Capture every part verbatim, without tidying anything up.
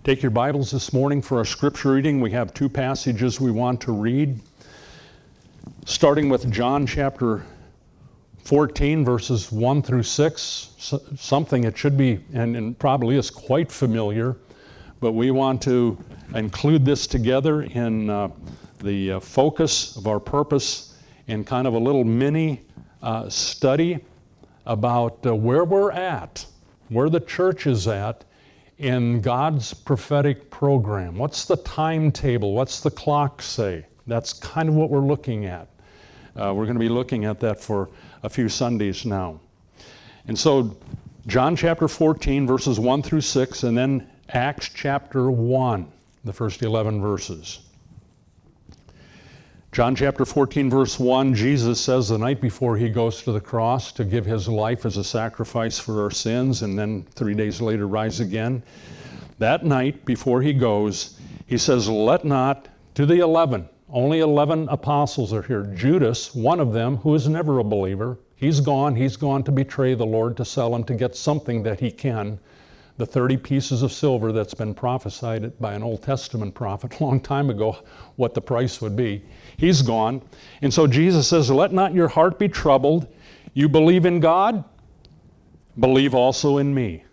Take your Bibles this morning for our scripture reading. We have two passages we want to read. Starting with John chapter fourteen, verses one through six, something it should be and, and probably is quite familiar, but we want to include this together in uh, the uh, focus of our purpose in kind of a little mini uh, study about uh, where we're at, where the church is at in God's prophetic program. What's the timetable? What's the clock say? That's kind of what we're looking at. Uh, we're going to be looking at that for a few Sundays now. And so John chapter fourteen, verses one through six, and then Acts chapter one, the first eleven verses. John chapter fourteen, verse one, Jesus says the night before he goes to the cross to give his life as a sacrifice for our sins and then three days later rise again. That night before he goes, he says, let not, to the eleven, only eleven apostles are here. Judas, one of them, who is never a believer, he's gone. He's gone to betray the Lord, to sell him, to get something that he can. The thirty pieces of silver that's been prophesied by an Old Testament prophet a long time ago, what the price would be. He's gone. And so Jesus says, let not your heart be troubled. You believe in God, believe also in me.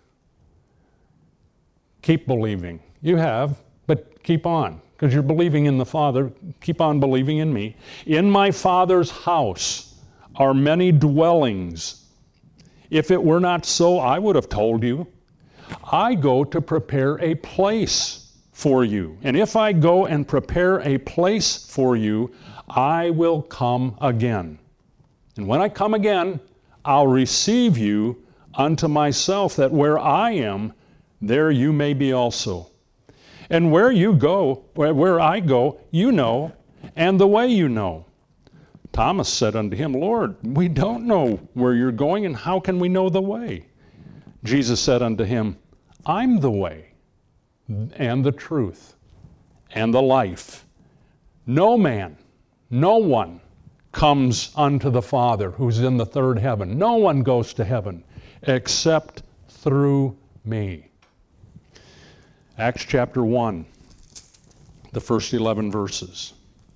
Keep believing. You have, but keep on, because you're believing in the Father. Keep on believing in me. In my Father's house are many dwellings. If it were not so, I would have told you. I go to prepare a place for you. And if I go and prepare a place for you, I will come again. And when I come again, I'll receive you unto myself, that where I am, there you may be also. And where you go, where I go, you know, and the way you know. Thomas said unto him, Lord, we don't know where you're going, and how can we know the way? Jesus said unto him, I'm the way, and the truth, and the life. No man, no one comes unto the Father who's in the third heaven. No one goes to heaven except through me. Acts chapter one, the first eleven verses.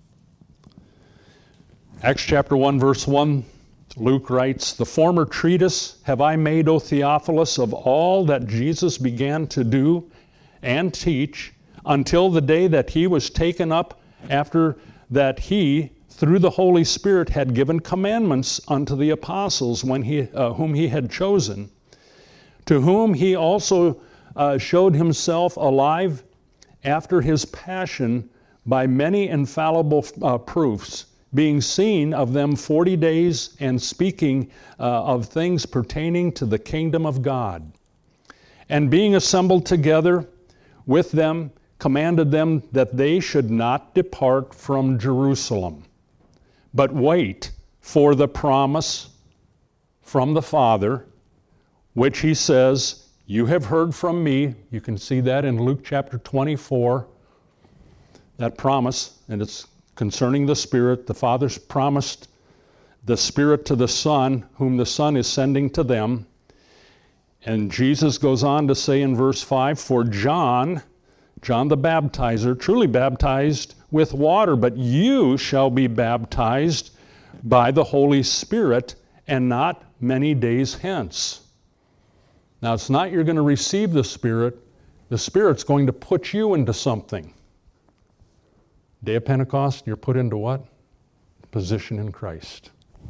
Acts chapter one, verse one, Luke writes, the former treatise have I made, O Theophilus, of all that Jesus began to do and teach until the day that he was taken up, after that he, through the Holy Spirit, had given commandments unto the apostles when he, uh, whom he had chosen, to whom he also uh, showed himself alive after his passion by many infallible uh, proofs, being seen of them forty days, and speaking uh, of things pertaining to the kingdom of God. And being assembled together with them, commanded them that they should not depart from Jerusalem, but wait for the promise from the Father, which he says, you have heard from me. You can see that in Luke chapter twenty-four, that promise, and it's concerning the Spirit. The Father's promised the Spirit to the Son, whom the Son is sending to them. And Jesus goes on to say in verse five, for John, John the baptizer, truly baptized with water, but you shall be baptized by the Holy Spirit, and not many days hence. Now, it's not you're going to receive the Spirit. The Spirit's going to put you into something. Day of Pentecost, you're put into what? Position in Christ.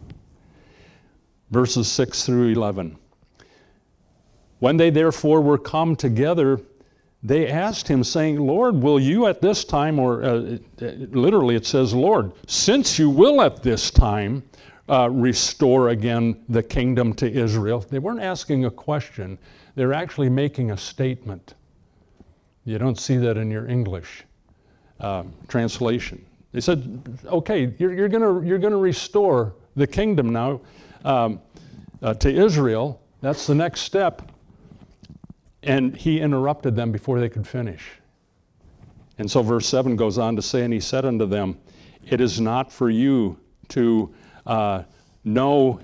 Verses six through eleven. When they therefore were come together, they asked him, saying, Lord, will you at this time, or uh, literally it says, Lord, since you will at this time uh, restore again the kingdom to Israel. They weren't asking a question. They're actually making a statement. You don't see that in your English Uh, translation. They said, okay, you're, you're going you're gonna restore the kingdom now um, uh, to Israel. That's the next step. And he interrupted them before they could finish. And so verse seven goes on to say, and he said unto them, it is not for you to uh, know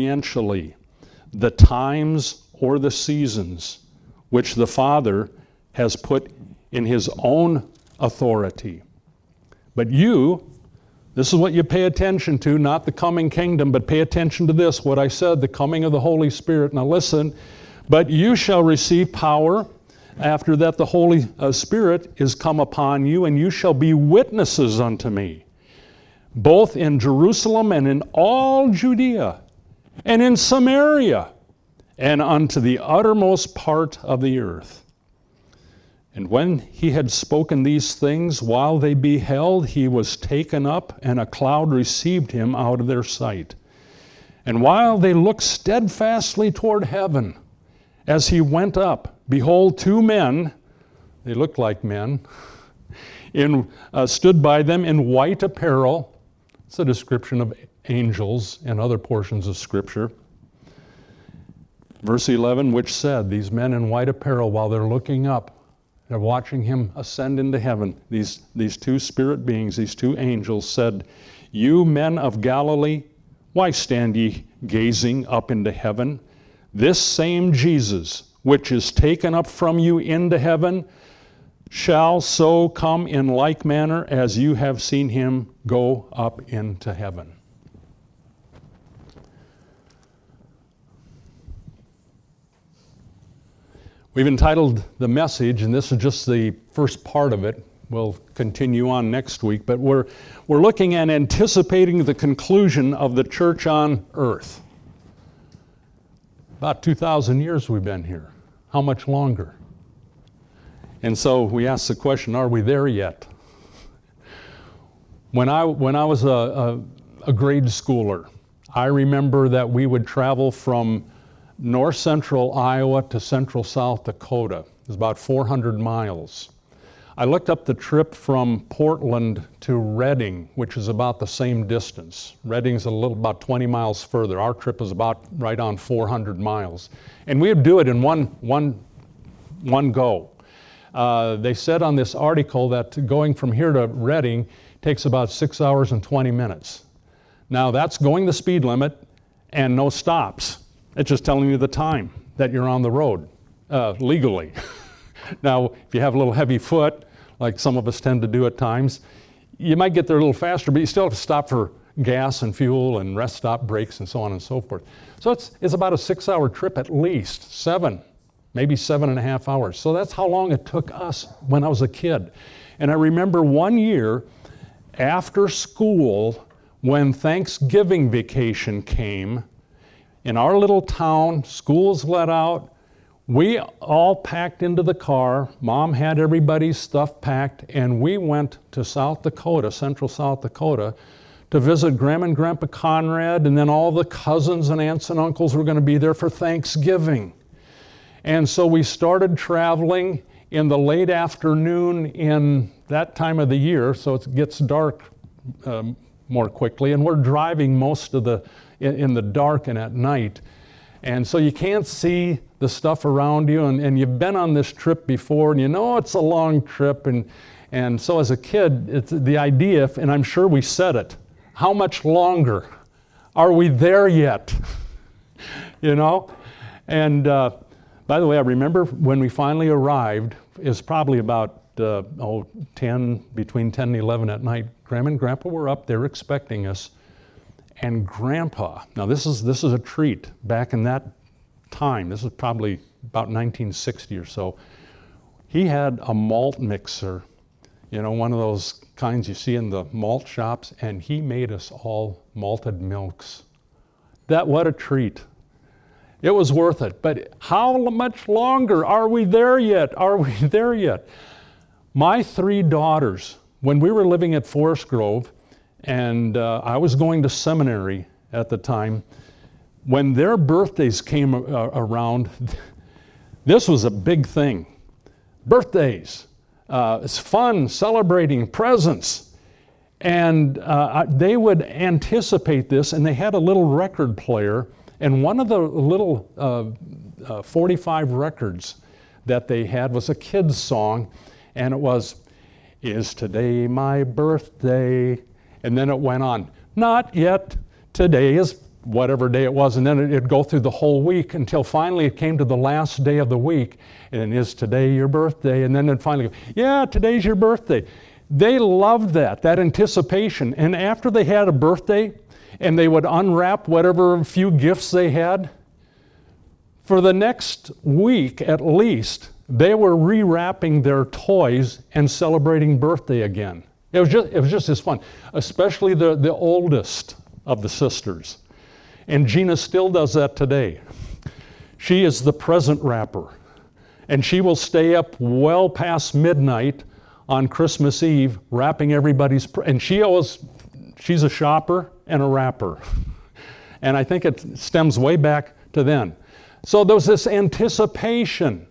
experientially the times or the seasons which the Father has put in his own authority. But you, this is what you pay attention to, not the coming kingdom, but pay attention to this, what I said, the coming of the Holy Spirit. Now listen, but you shall receive power after that the Holy uh, Spirit is come upon you, and you shall be witnesses unto me, both in Jerusalem and in all Judea, and in Samaria, and unto the uttermost part of the earth. And when he had spoken these things, while they beheld, he was taken up, and a cloud received him out of their sight. And while they looked steadfastly toward heaven, as he went up, behold, two men, they looked like men, in, uh, stood by them in white apparel. It's a description of angels and other portions of Scripture. Verse eleven, which said, these men in white apparel, while they're looking up, they're watching him ascend into heaven. These, these two spirit beings, these two angels said, you men of Galilee, why stand ye gazing up into heaven? This same Jesus, which is taken up from you into heaven, shall so come in like manner as you have seen him go up into heaven. We've entitled the message, and this is just the first part of it. We'll continue on next week, but we're, we're looking at anticipating the conclusion of the church on earth. About two thousand years we've been here. How much longer? And so we ask the question, are we there yet? When I, when I was a, a, a grade schooler, I remember that we would travel from north central Iowa to central South Dakota. It was about four hundred miles. I looked up the trip from Portland to Redding, which is about the same distance. Redding's a little about twenty miles further. Our trip is about right on four hundred miles. And we would do it in one, one, one go. Uh, they said on this article that going from here to Redding takes about six hours and twenty minutes. Now that's going the speed limit and no stops. It's just telling you the time that you're on the road, uh, legally. Now, if you have a little heavy foot, like some of us tend to do at times, you might get there a little faster, but you still have to stop for gas and fuel and rest stop breaks and so on and so forth. So it's, it's about a six-hour trip at least, seven, maybe seven and a half hours. So that's how long it took us when I was a kid. And I remember one year after school, when Thanksgiving vacation came, in our little town, schools let out, we all packed into the car. Mom had everybody's stuff packed, and we went to South Dakota, central South Dakota, to visit Grandma and Grandpa Conrad, and then all the cousins and aunts and uncles were going to be there for Thanksgiving. And so we started traveling in the late afternoon in that time of the year, so it gets dark um, more quickly, and we're driving most of the in, in the dark and at night. And so you can't see the stuff around you, and, and you've been on this trip before, and you know it's a long trip, and, and so as a kid, it's the idea, and I'm sure we said it, how much longer? Are we there yet? You know? And uh, by the way, I remember when we finally arrived, it was probably about uh, oh, ten, between ten and eleven at night. Grandma and Grandpa were up there expecting us. And Grandpa, now this is this is a treat. Back in that time, this is probably about nineteen sixty or so, he had a malt mixer, you know, one of those kinds you see in the malt shops, and he made us all malted milks. That, what a treat. It was worth it. But how much longer? Are we there yet? Are we there yet? My three daughters, when we were living at Forest Grove, and uh, I was going to seminary at the time, when their birthdays came uh, around, this was a big thing. Birthdays. Uh, it's fun, celebrating, presents. And uh, they would anticipate this, and they had a little record player, and one of the little uh, uh, forty-five records that they had was a kid's song, and it was, "Is today my birthday?" And then it went on, "Not yet, today is whatever day it was, and then it'd go through the whole week until finally it came to the last day of the week. And is today your birthday? And then it finally, yeah, today's your birthday. They loved that, that anticipation. And after they had a birthday, and they would unwrap whatever few gifts they had, for the next week at least, they were rewrapping their toys and celebrating birthday again. It was just, it was just as fun, especially the, the oldest of the sisters. And Gina still does that today. She is the present wrapper. And she will stay up well past midnight on Christmas Eve wrapping everybody's, pre- and she always, she's a shopper and a wrapper. And I think it stems way back to then. So there was this anticipation.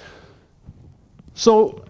So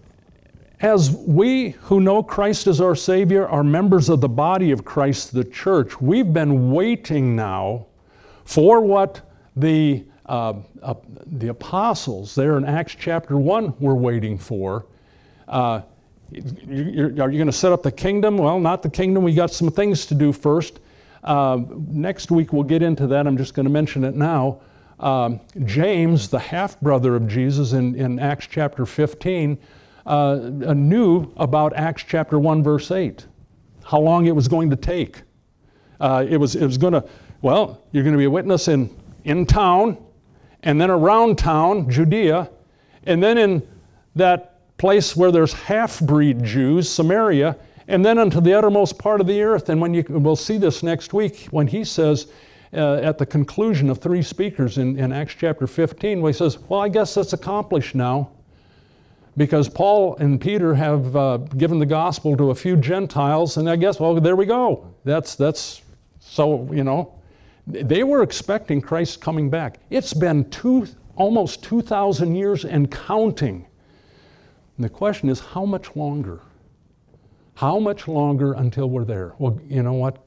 as we who know Christ as our Savior are members of the body of Christ, the church, we've been waiting now for what the uh, uh, the apostles there in Acts chapter one were waiting for. Uh, you, are you going to set up the kingdom? Well, not the kingdom. We got some things to do first. Uh, next week we'll get into that. I'm just going to mention it now. Um, James, the half-brother of Jesus in, in Acts chapter fifteen, uh, knew about Acts chapter one, verse eight, how long it was going to take. Uh, it was, it was going to, well, you're going to be a witness in, in town, and then around town, Judea, and then in that place where there's half-breed Jews, Samaria, and then unto the uttermost part of the earth. And when you, we'll see this next week when he says, Uh, at the conclusion of three speakers in, in Acts chapter fifteen, where he says, well, I guess that's accomplished now, because Paul and Peter have uh, given the gospel to a few Gentiles, and I guess, well, there we go. That's, that's so, you know, they were expecting Christ coming back. It's been two, almost two thousand years and counting. And the question is, how much longer? How much longer until we're there? Well, you know what?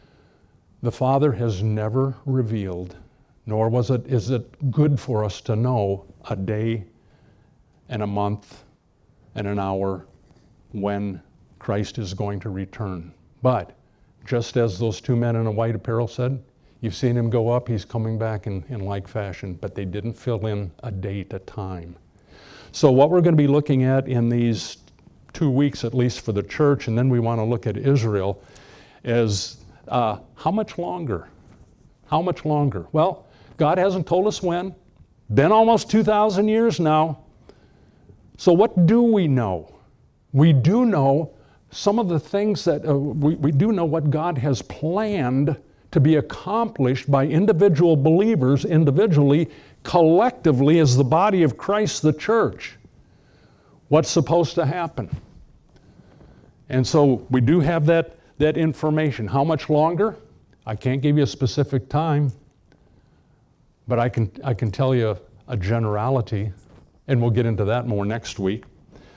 The Father has never revealed, nor was it, is it good for us to know a day and a month and an hour when Christ is going to return. But just as those two men in a white apparel said, you've seen him go up, he's coming back in, in like fashion, but they didn't fill in a date, a time. So what we're going to be looking at in these two weeks, at least for the church, and then we want to look at Israel, is Uh, how much longer? How much longer? Well, God hasn't told us when. Been almost two thousand years now. So what do we know? We do know some of the things that, uh, we, we do know what God has planned to be accomplished by individual believers, individually, collectively as the body of Christ, the church. What's supposed to happen? And so we do have that that information. How much longer? I can't give you a specific time, but I can, I can tell you a generality, and we'll get into that more next week.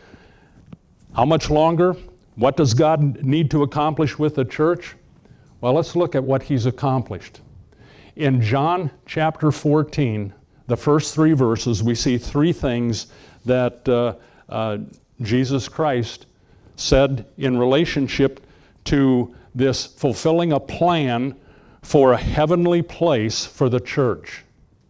How much longer? What does God need to accomplish with the church? Well, let's look at what he's accomplished. In John chapter fourteen, the first three verses, we see three things that uh, uh, Jesus Christ said in relationship to this fulfilling a plan for a heavenly place for the church.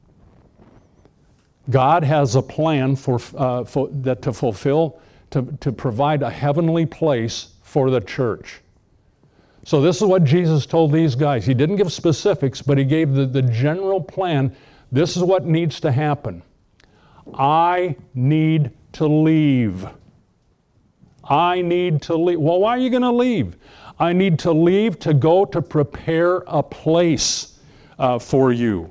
God has a plan for, uh, for that to fulfill, to, to provide a heavenly place for the church. So this is what Jesus told these guys. He didn't give specifics, but he gave the, the general plan. This is what needs to happen. I need to leave. I need to leave. Well, why are you going to leave? I need to leave to go to prepare a place uh, for you.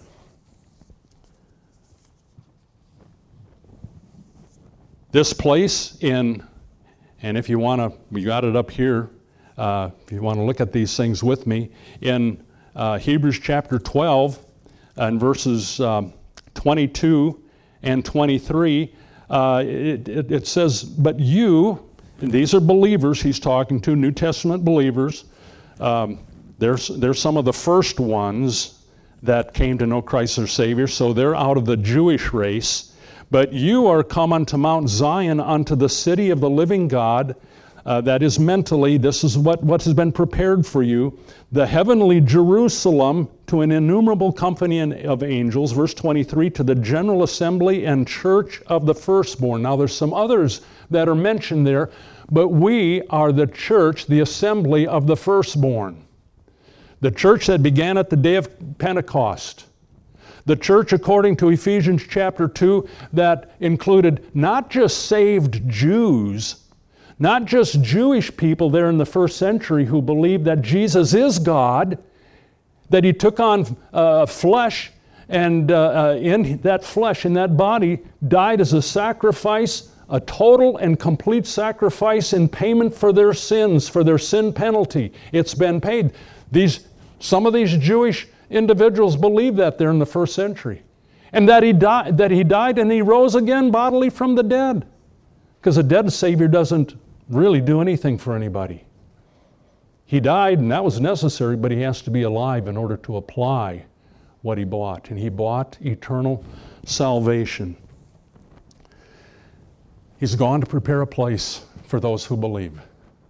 This place in, and if you want to, we got it up here, uh, if you want to look at these things with me, in uh, Hebrews chapter twelve and verses um, twenty-two and twenty-three, uh, it, it, it says, but you, and these are believers he's talking to, New Testament believers. Um, there's, there's some of the first ones that came to know Christ their Savior, so they're out of the Jewish race. But you are come unto Mount Zion, unto the city of the living God, uh, that is mentally, this is what, what has been prepared for you, the heavenly Jerusalem to an innumerable company of angels, verse twenty-three, to the general assembly and church of the firstborn. Now there's some others that are mentioned there, but we are the church, the assembly of the firstborn. The church that began at the day of Pentecost. The church, according to Ephesians chapter two, that included not just saved Jews, not just Jewish people there in the first century who believed that Jesus is God, that He took on uh, flesh, and uh, uh, in that flesh, in that body, died as a sacrifice, a total and complete sacrifice in payment for their sins, for their sin penalty. It's been paid. These, some of these Jewish individuals believed that there in the first century. And that he died, that he died and He rose again bodily from the dead. Because a dead Savior doesn't really do anything for anybody. He died, and that was necessary, but He has to be alive in order to apply what He bought. And He bought eternal salvation. He's gone to prepare a place for those who believe.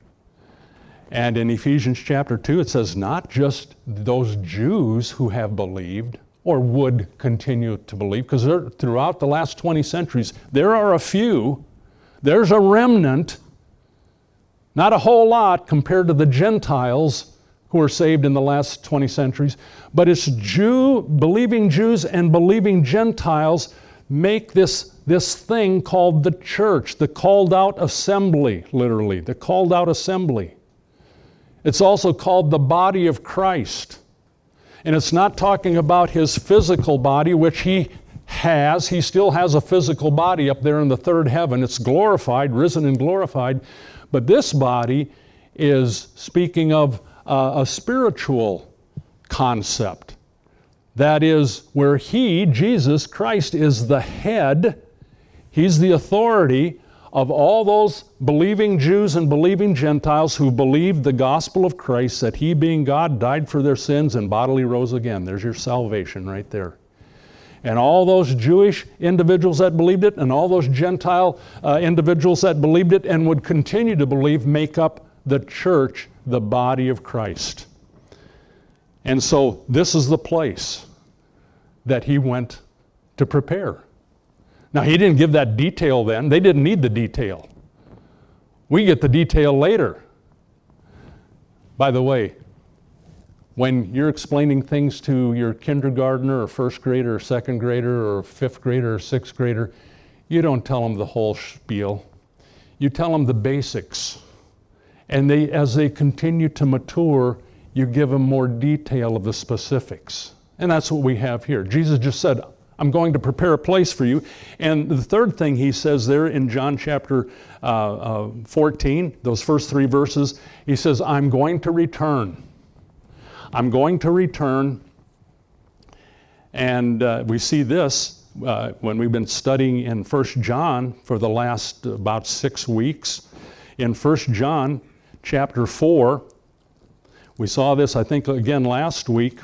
And in Ephesians chapter two, it says not just those Jews who have believed or would continue to believe, because throughout the last twenty centuries, there are a few, there's a remnant, not a whole lot compared to the Gentiles who were saved in the last twenty centuries, but it's Jew, believing Jews and believing Gentiles make this, this thing called the church, the called out assembly, literally, the called out assembly. It's also called the body of Christ. And it's not talking about His physical body, which He has. He still has a physical body up there in the third heaven. It's glorified, risen and glorified. But this body is speaking of uh, a spiritual concept. That is where He, Jesus Christ, is the head. He's the authority of all those believing Jews and believing Gentiles who believed the gospel of Christ, that He, being God, died for their sins and bodily rose again. There's your salvation right there. And all those Jewish individuals that believed it and all those Gentile uh, individuals that believed it and would continue to believe make up the church, the body of Christ. And so this is the place that He went to prepare. Now, He didn't give that detail then. They didn't need the detail. We get the detail later. By the way, when you're explaining things to your kindergartner or first grader or second grader or fifth grader or sixth grader, you don't tell them the whole spiel. You tell them the basics. And they, as they continue to mature, you give them more detail of the specifics. And that's what we have here. Jesus just said, I'm going to prepare a place for you. And the third thing He says there in John chapter uh, uh, fourteen, those first three verses, He says, I'm going to return. I'm going to return. And uh, we see this uh, when we've been studying in First John for the last about six weeks. In First John chapter four, we saw this, I think, again last week.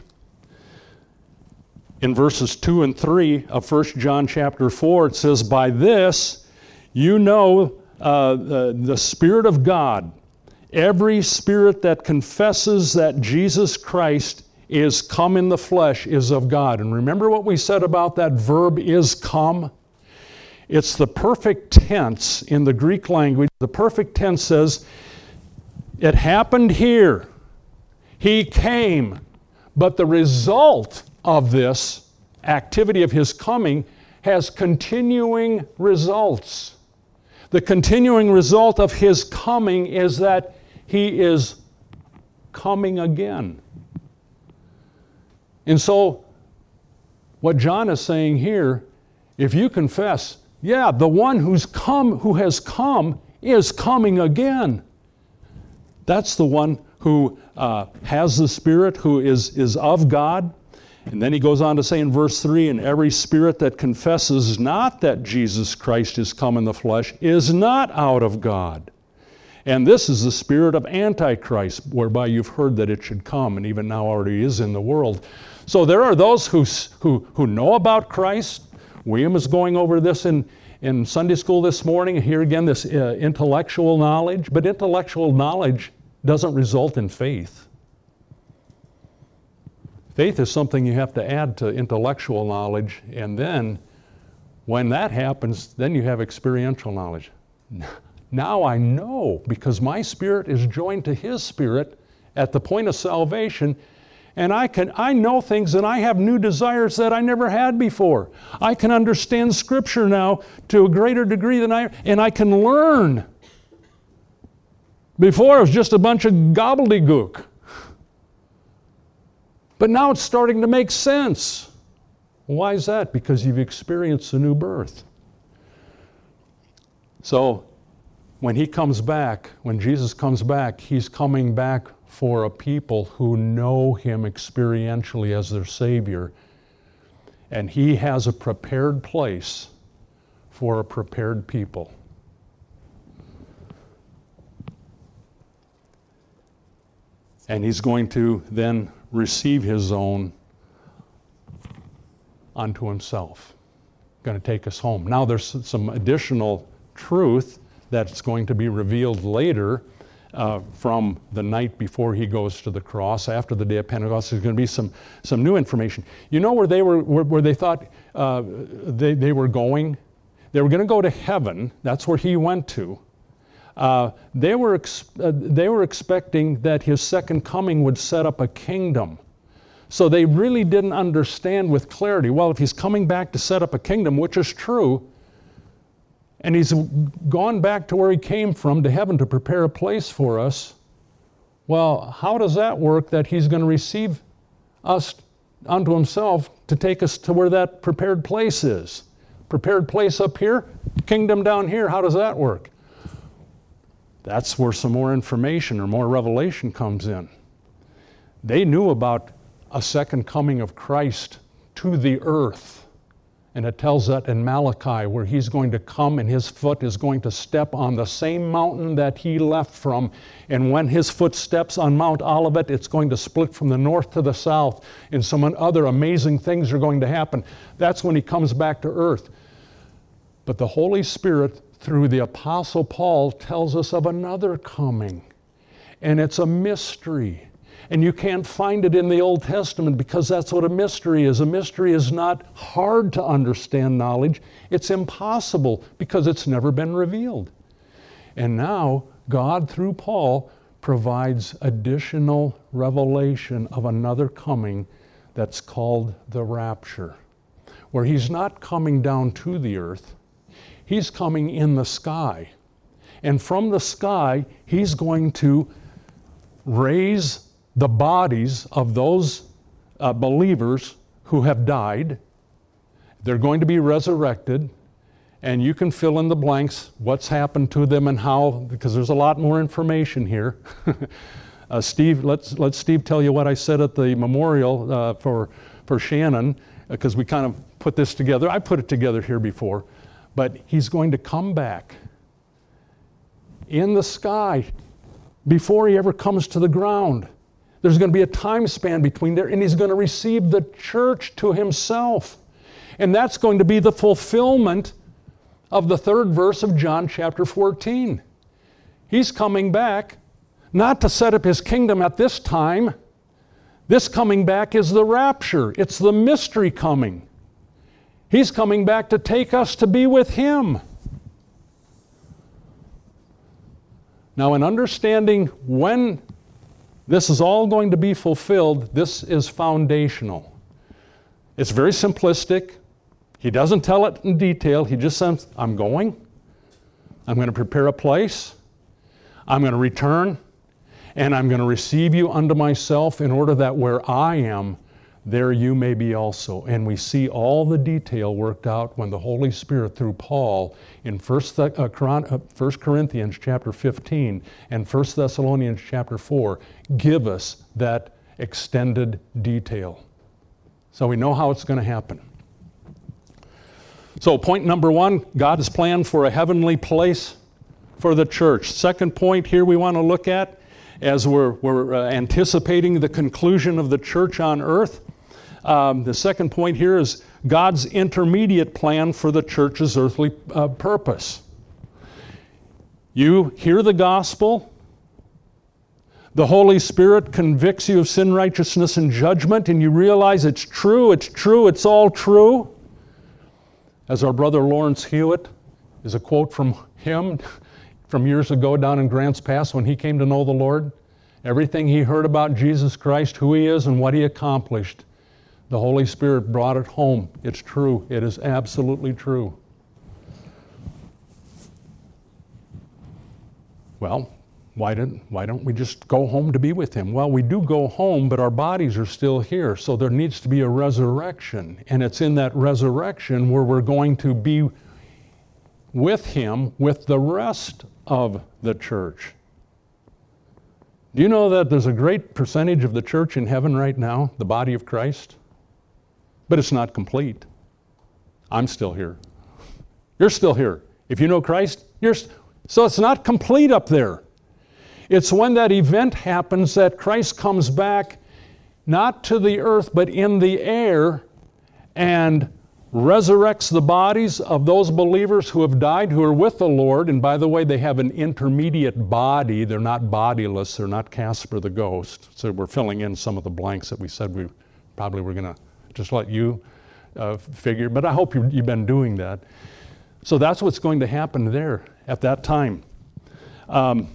In verses two and three of First John chapter four, it says, by this you know uh, the, the Spirit of God. Every spirit that confesses that Jesus Christ is come in the flesh is of God. And remember what we said about that verb is come? It's the perfect tense in the Greek language. The perfect tense says, it happened here. He came. But the result of this activity of His coming has continuing results. The continuing result of His coming is that He is coming again. And so, what John is saying here, if you confess, yeah, the one who's come, who has come, is coming again. That's the one who uh, has the Spirit, who is, is of God. And then he goes on to say in verse three, and every spirit that confesses not that Jesus Christ is come in the flesh is not out of God. And this is the spirit of Antichrist, whereby you've heard that it should come, and even now already is in the world. So there are those who, who, who know about Christ. William is going over this in, in Sunday school this morning, here again, this uh, intellectual knowledge, but intellectual knowledge doesn't result in faith. Faith is something you have to add to intellectual knowledge, and then when that happens, then you have experiential knowledge. Now I know, because my spirit is joined to his spirit at the point of salvation, and I can I know things, and I have new desires that I never had before. I can understand Scripture now to a greater degree than I, and I can learn. Before it was just a bunch of gobbledygook. But now it's starting to make sense. Why is that? Because you've experienced a new birth. So when he comes back, when Jesus comes back, he's coming back for a people who know him experientially as their Savior. And he has a prepared place for a prepared people. And he's going to then receive his own unto himself. Going to take us home. Now there's some additional truth that's going to be revealed later uh, from the night before he goes to the cross. After the day of Pentecost, there's going to be some, some new information. You know where they were, where, where they thought uh, they, they were going? They were going to go to heaven. That's where he went to. Uh, they were ex- uh, they were expecting that his second coming would set up a kingdom. So they really didn't understand with clarity, well, if he's coming back to set up a kingdom, which is true, and he's gone back to where he came from, to heaven, to prepare a place for us, well, how does that work that he's going to receive us unto himself to take us to where that prepared place is? Prepared place up here, kingdom down here, how does that work? That's where some more information or more revelation comes in. They knew about a second coming of Christ to the earth. And it tells that in Malachi, where he's going to come and his foot is going to step on the same mountain that he left from. And when his foot steps on Mount Olivet, it's going to split from the north to the south. And some other amazing things are going to happen. That's when he comes back to earth. But the Holy Spirit, through the Apostle Paul, tells us of another coming. And it's a mystery. And you can't find it in the Old Testament, because that's what a mystery is. A mystery is not hard to understand knowledge. It's impossible, because it's never been revealed. And now, God, through Paul, provides additional revelation of another coming that's called the rapture, where he's not coming down to the earth. He's coming in the sky. And from the sky, he's going to raise the bodies of those uh, believers who have died. They're going to be resurrected, and you can fill in the blanks, what's happened to them and how, because there's a lot more information here. uh, Steve, let's let Steve tell you what I said at the memorial uh, for, for Shannon, because we kind of put this together. I put it together here before. But he's going to come back in the sky before he ever comes to the ground. There's going to be a time span between there, and he's going to receive the church to himself. And that's going to be the fulfillment of the third verse of John chapter fourteen. He's coming back not to set up his kingdom at this time. This coming back is the rapture. It's the mystery coming. He's coming back to take us to be with him. Now, in understanding when this is all going to be fulfilled, this is foundational. It's very simplistic. He doesn't tell it in detail. He just says, I'm going. I'm going to prepare a place. I'm going to return. And I'm going to receive you unto myself, in order that where I am, there you may be also. And we see all the detail worked out when the Holy Spirit, through Paul, in First Corinthians chapter fifteen and First Thessalonians chapter four, give us that extended detail. So we know how it's going to happen. So point number one, God has planned for a heavenly place for the church. Second point here we want to look at, as we're, we're uh, anticipating the conclusion of the church on earth, Um, the second point here is God's intermediate plan for the church's earthly uh, purpose. You hear the gospel. The Holy Spirit convicts you of sin, righteousness, and judgment, and you realize it's true, it's true, it's all true. As our brother Lawrence Hewitt, is a quote from him from years ago down in Grants Pass when he came to know the Lord. Everything he heard about Jesus Christ, who he is, and what he accomplished, the Holy Spirit brought it home. It's true. It is absolutely true. Well, why didn't, why don't we just go home to be with him? Well, we do go home, but our bodies are still here, so there needs to be a resurrection. And it's in that resurrection where we're going to be with him with the rest of the church. Do you know that there's a great percentage of the church in heaven right now, the body of Christ? But it's not complete. I'm still here. You're still here. If you know Christ, you're st- so it's not complete up there. It's when that event happens that Christ comes back, not to the earth, but in the air, and resurrects the bodies of those believers who have died, who are with the Lord. And by the way, they have an intermediate body. They're not bodiless. They're not Casper the Ghost. So we're filling in some of the blanks that we said we probably were going to just let you uh, figure. But I hope you, you've been doing that. So that's what's going to happen there at that time. Um,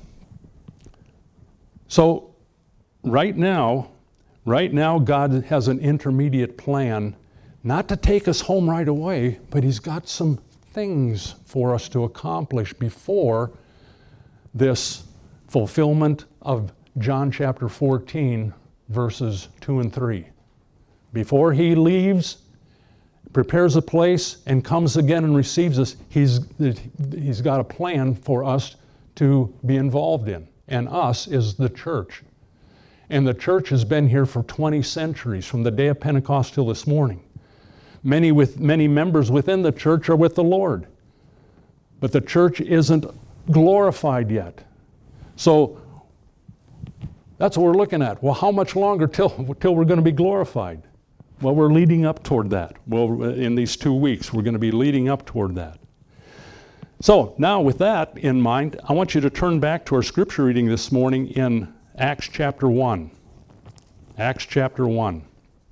so right now, right now God has an intermediate plan, not to take us home right away, but he's got some things for us to accomplish before this fulfillment of John chapter fourteen, verses two and three. Before he leaves, prepares a place, and comes again and receives us, he's, he's got a plan for us to be involved in. And us is the church. And the church has been here for twenty centuries, from the day of Pentecost till this morning. Many with many members within the church are with the Lord. But the church isn't glorified yet. So that's what we're looking at. Well, how much longer till, till we're going to be glorified? Well, we're leading up toward that. Well, in these two weeks, we're going to be leading up toward that. So now with that in mind, I want you to turn back to our scripture reading this morning in Acts chapter one. Acts chapter one.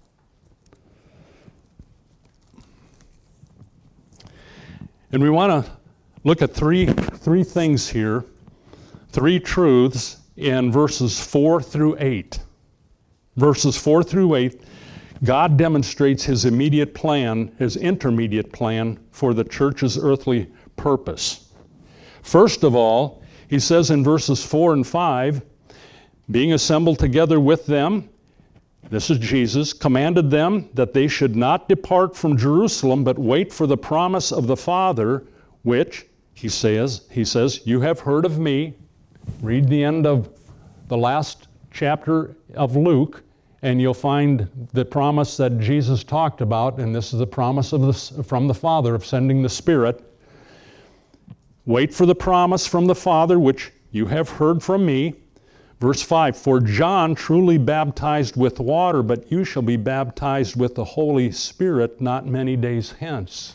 And we want to look at three, three things here, three truths in verses four through eight. Verses four through eight, God demonstrates his immediate plan, his intermediate plan for the church's earthly purpose. First of all, he says in verses four and five, being assembled together with them, this is Jesus, commanded them that they should not depart from Jerusalem, but wait for the promise of the Father, which, he says, he says, you have heard of me. Read the end of the last chapter of Luke, and you'll find the promise that Jesus talked about, and this is the promise of the, from the Father of sending the Spirit. Wait for the promise from the Father, which you have heard from me. Verse five, for John truly baptized with water, but you shall be baptized with the Holy Spirit not many days hence.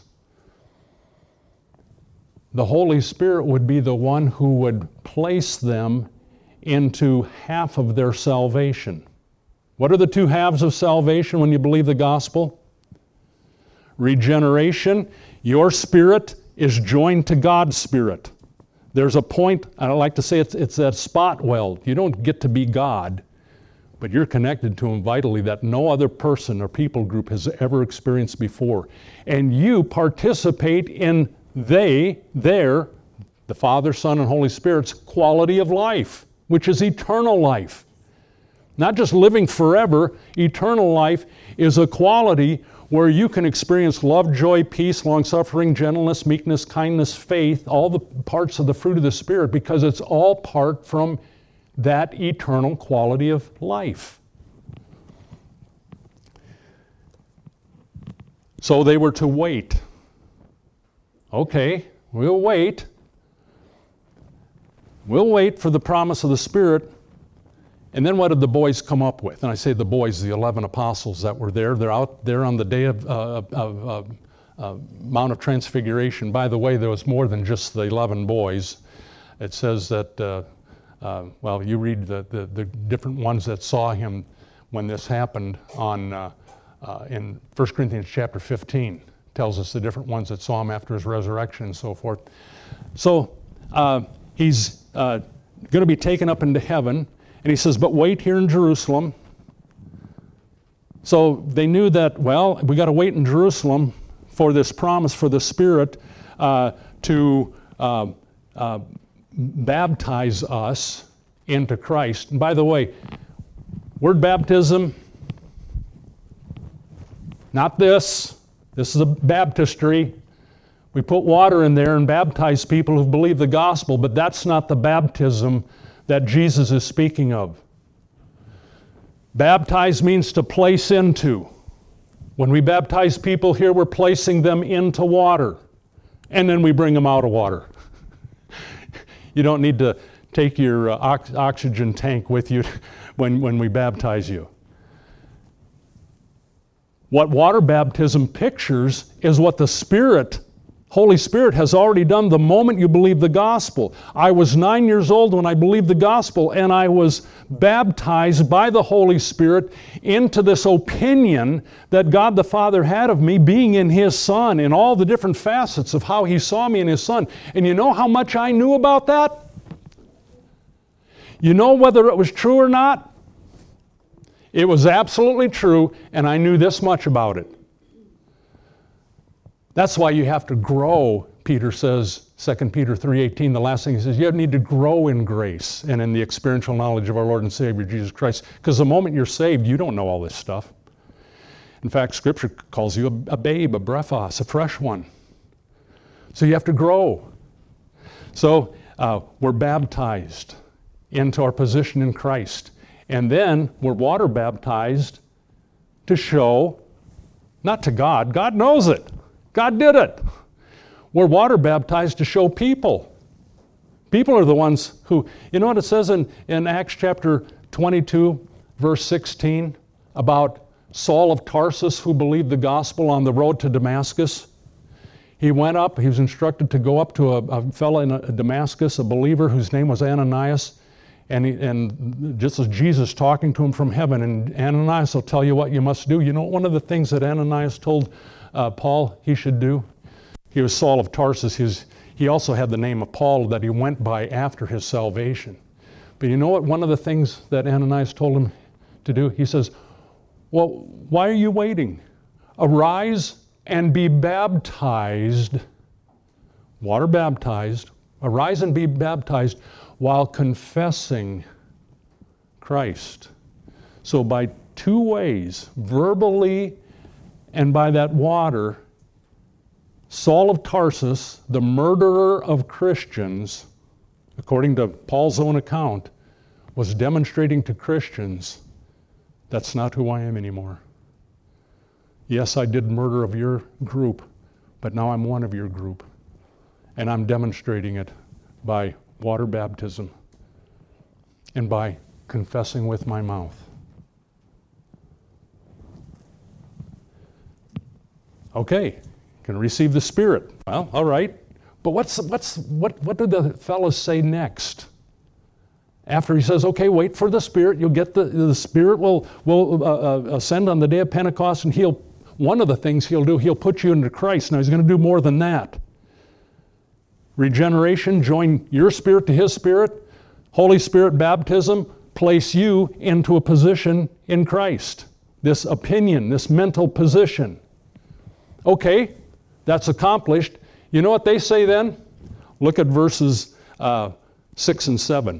The Holy Spirit would be the one who would place them into half of their salvation. What are the two halves of salvation when you believe the gospel? Regeneration. Your spirit is joined to God's spirit. There's a point, I like to say it's, it's that spot weld. You don't get to be God, but you're connected to him vitally that no other person or people group has ever experienced before. And you participate in they, their, the Father, Son, and Holy Spirit's quality of life, which is eternal life. Not just living forever. Eternal life is a quality where you can experience love, joy, peace, long-suffering, gentleness, meekness, kindness, faith, all the parts of the fruit of the Spirit, because it's all part from that eternal quality of life. So they were to wait. Okay, we'll wait. We'll wait for the promise of the Spirit. And then what did the boys come up with? And I say the boys, the eleven apostles that were there. They're out there on the day of, uh, of uh, uh, Mount of Transfiguration. By the way, there was more than just the eleven boys. It says that, uh, uh, well, you read the, the, the different ones that saw him when this happened on uh, uh, in First Corinthians chapter fifteen. Tells us the different ones that saw him after his resurrection and so forth. So uh, he's uh, going to be taken up into heaven. And he says, but wait here in Jerusalem. So they knew that, well, we got to wait in Jerusalem for this promise for the Spirit uh, to uh, uh, baptize us into Christ. And by the way, word baptism, not this. This is a baptistry. We put water in there and baptize people who believe the gospel, but that's not the baptism that Jesus is speaking of. Baptize means to place into. When we baptize people here, we're placing them into water, and then we bring them out of water. You don't need to take your uh, ox- oxygen tank with you when, when we baptize you. What water baptism pictures is what the Spirit Holy Spirit has already done the moment you believe the gospel. I was nine years old when I believed the gospel, and I was baptized by the Holy Spirit into this opinion that God the Father had of me being in His Son, in all the different facets of how He saw me in His Son. And you know how much I knew about that? You know whether it was true or not? It was absolutely true, and I knew this much about it. That's why you have to grow, Peter says, Second Peter three eighteen, the last thing he says, you need to grow in grace and in the experiential knowledge of our Lord and Savior Jesus Christ. Because the moment you're saved, you don't know all this stuff. In fact, Scripture calls you a, a babe, a brephos, a fresh one. So you have to grow. So uh, we're baptized into our position in Christ. And then we're water baptized to show, not to God, God knows it. God did it. We're water baptized to show people. People are the ones who, you know what it says in, in Acts chapter twenty-two, verse sixteen, about Saul of Tarsus who believed the gospel on the road to Damascus? He went up, he was instructed to go up to a, a fellow in a, Damascus, a believer whose name was Ananias, and, he, and just as Jesus talking to him from heaven, and Ananias will tell you what you must do. You know, one of the things that Ananias told Uh, Paul he should do? He was Saul of Tarsus. He, was, he also had the name of Paul that he went by after his salvation. But you know what one of the things that Ananias told him to do? He says, well, why are you waiting? Arise and be baptized, water baptized, arise and be baptized while confessing Christ. So by two ways, verbally and by that water, Saul of Tarsus, the murderer of Christians, according to Paul's own account, was demonstrating to Christians, that's not who I am anymore. Yes, I did murder of your group, but now I'm one of your group. And I'm demonstrating it by water baptism and by confessing with my mouth. Okay, can receive the Spirit. Well, all right. But what's what's what what do the fellows say next? After he says, okay, wait for the Spirit, you'll get the the Spirit will will uh, uh, ascend on the day of Pentecost, and he'll one of the things he'll do, he'll put you into Christ. Now he's going to do more than that. Regeneration, join your spirit to his spirit. Holy Spirit baptism, place you into a position in Christ. This opinion, this mental position. Okay, that's accomplished. You know what they say then? Look at verses uh, six and seven.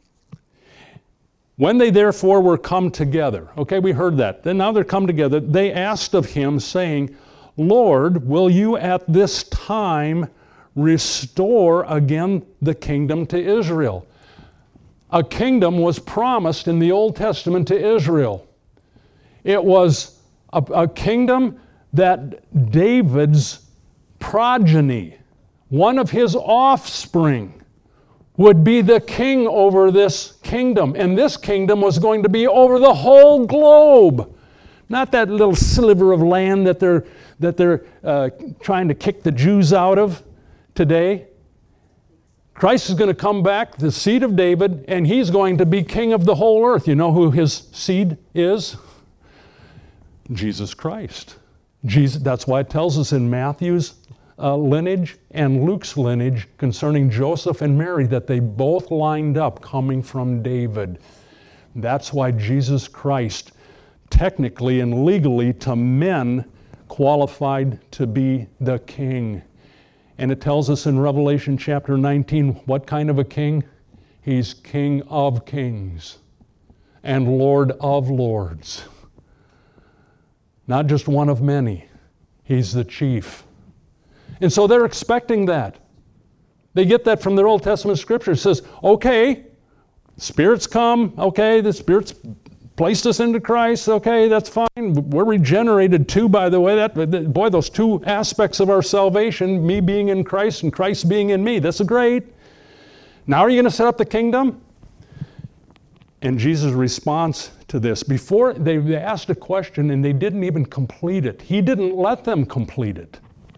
When they therefore were come together, okay, we heard that. Then now they're come together. They asked of him, saying, Lord, will you at this time restore again the kingdom to Israel? A kingdom was promised in the Old Testament to Israel. It was a, a kingdom that David's progeny, one of his offspring, would be the king over this kingdom. And this kingdom was going to be over the whole globe. Not that little sliver of land that they're, that they're uh, trying to kick the Jews out of today. Christ is going to come back, the seed of David, and he's going to be king of the whole earth. You know who his seed is? Jesus Christ. Jesus, that's why it tells us in Matthew's uh, lineage and Luke's lineage concerning Joseph and Mary that they both lined up coming from David. That's why Jesus Christ, technically and legally to men, qualified to be the king. And it tells us in Revelation chapter nineteen, what kind of a king? He's King of kings and Lord of lords. Not just one of many. He's the chief. And so they're expecting that. They get that from their Old Testament scripture. It says, okay, Spirit's come, okay, the Spirit's placed us into Christ, okay, that's fine. We're regenerated too, by the way. That, boy, those two aspects of our salvation, me being in Christ and Christ being in me, that's great. Now are you going to set up the kingdom? And Jesus' response to this, before they, they asked a question and they didn't even complete it. He didn't let them complete it.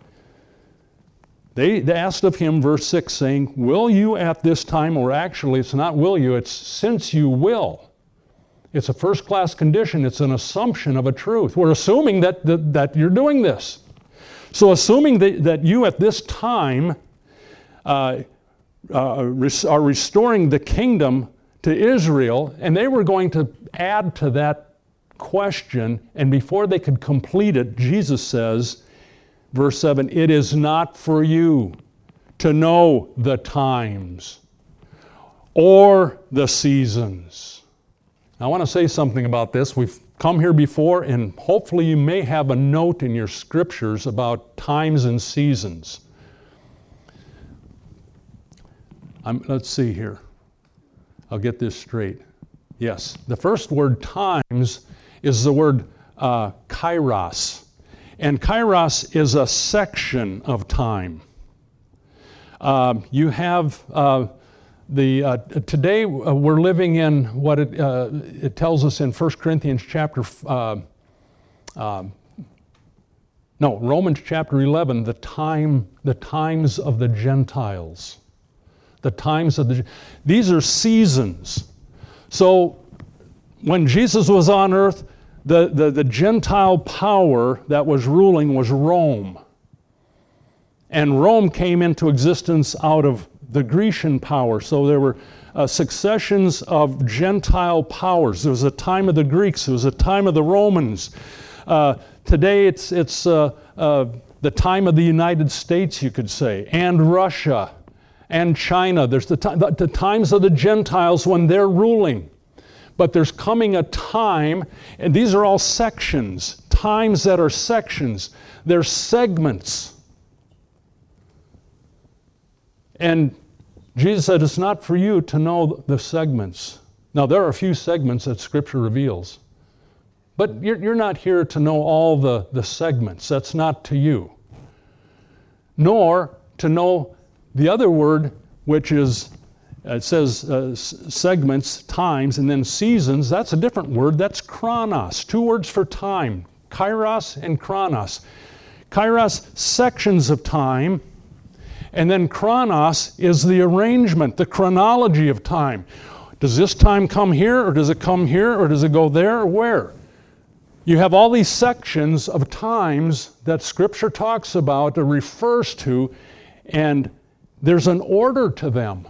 They, they asked of him, verse six, saying, will you at this time, or actually it's not will you, it's since you will. It's a first-class condition. It's an assumption of a truth. We're assuming that, that, that you're doing this. So assuming that, that you at this time uh, uh, res- are restoring the kingdom to Israel, and they were going to add to that question, and before they could complete it, Jesus says, verse seven, it is not for you to know the times or the seasons. I want to say something about this. We've come here before, and hopefully you may have a note in your scriptures about times and seasons. I'm, let's see here. I'll get this straight. Yes, the first word times is the word uh, kairos. And kairos is a section of time. Uh, you have... Uh, The, uh, today uh, we're living in what it, uh, it tells us in First Corinthians chapter, uh, uh, no, Romans chapter eleven, the time, the times of the Gentiles. The times of the, these are seasons. So when Jesus was on earth, the, the, the Gentile power that was ruling was Rome. And Rome came into existence out of the Grecian power. So there were uh, successions of Gentile powers. There was a time of the Greeks. There was a time of the Romans. Uh, today it's it's uh, uh, the time of the United States, you could say, and Russia, and China. There's the, t- the times of the Gentiles when they're ruling. But there's coming a time, and these are all sections, times that are sections. They're segments. And Jesus said, it's not for you to know the segments. Now, there are a few segments that Scripture reveals, but you're, you're not here to know all the, the segments. That's not to you. Nor to know the other word, which is, it says uh, segments, times, and then seasons. That's a different word. That's chronos, two words for time, kairos and chronos. Kairos, sections of time. And then chronos is the arrangement, the chronology of time. Does this time come here, or does it come here, or does it go there, or where? You have all these sections of times that Scripture talks about or refers to, and there's an order to them.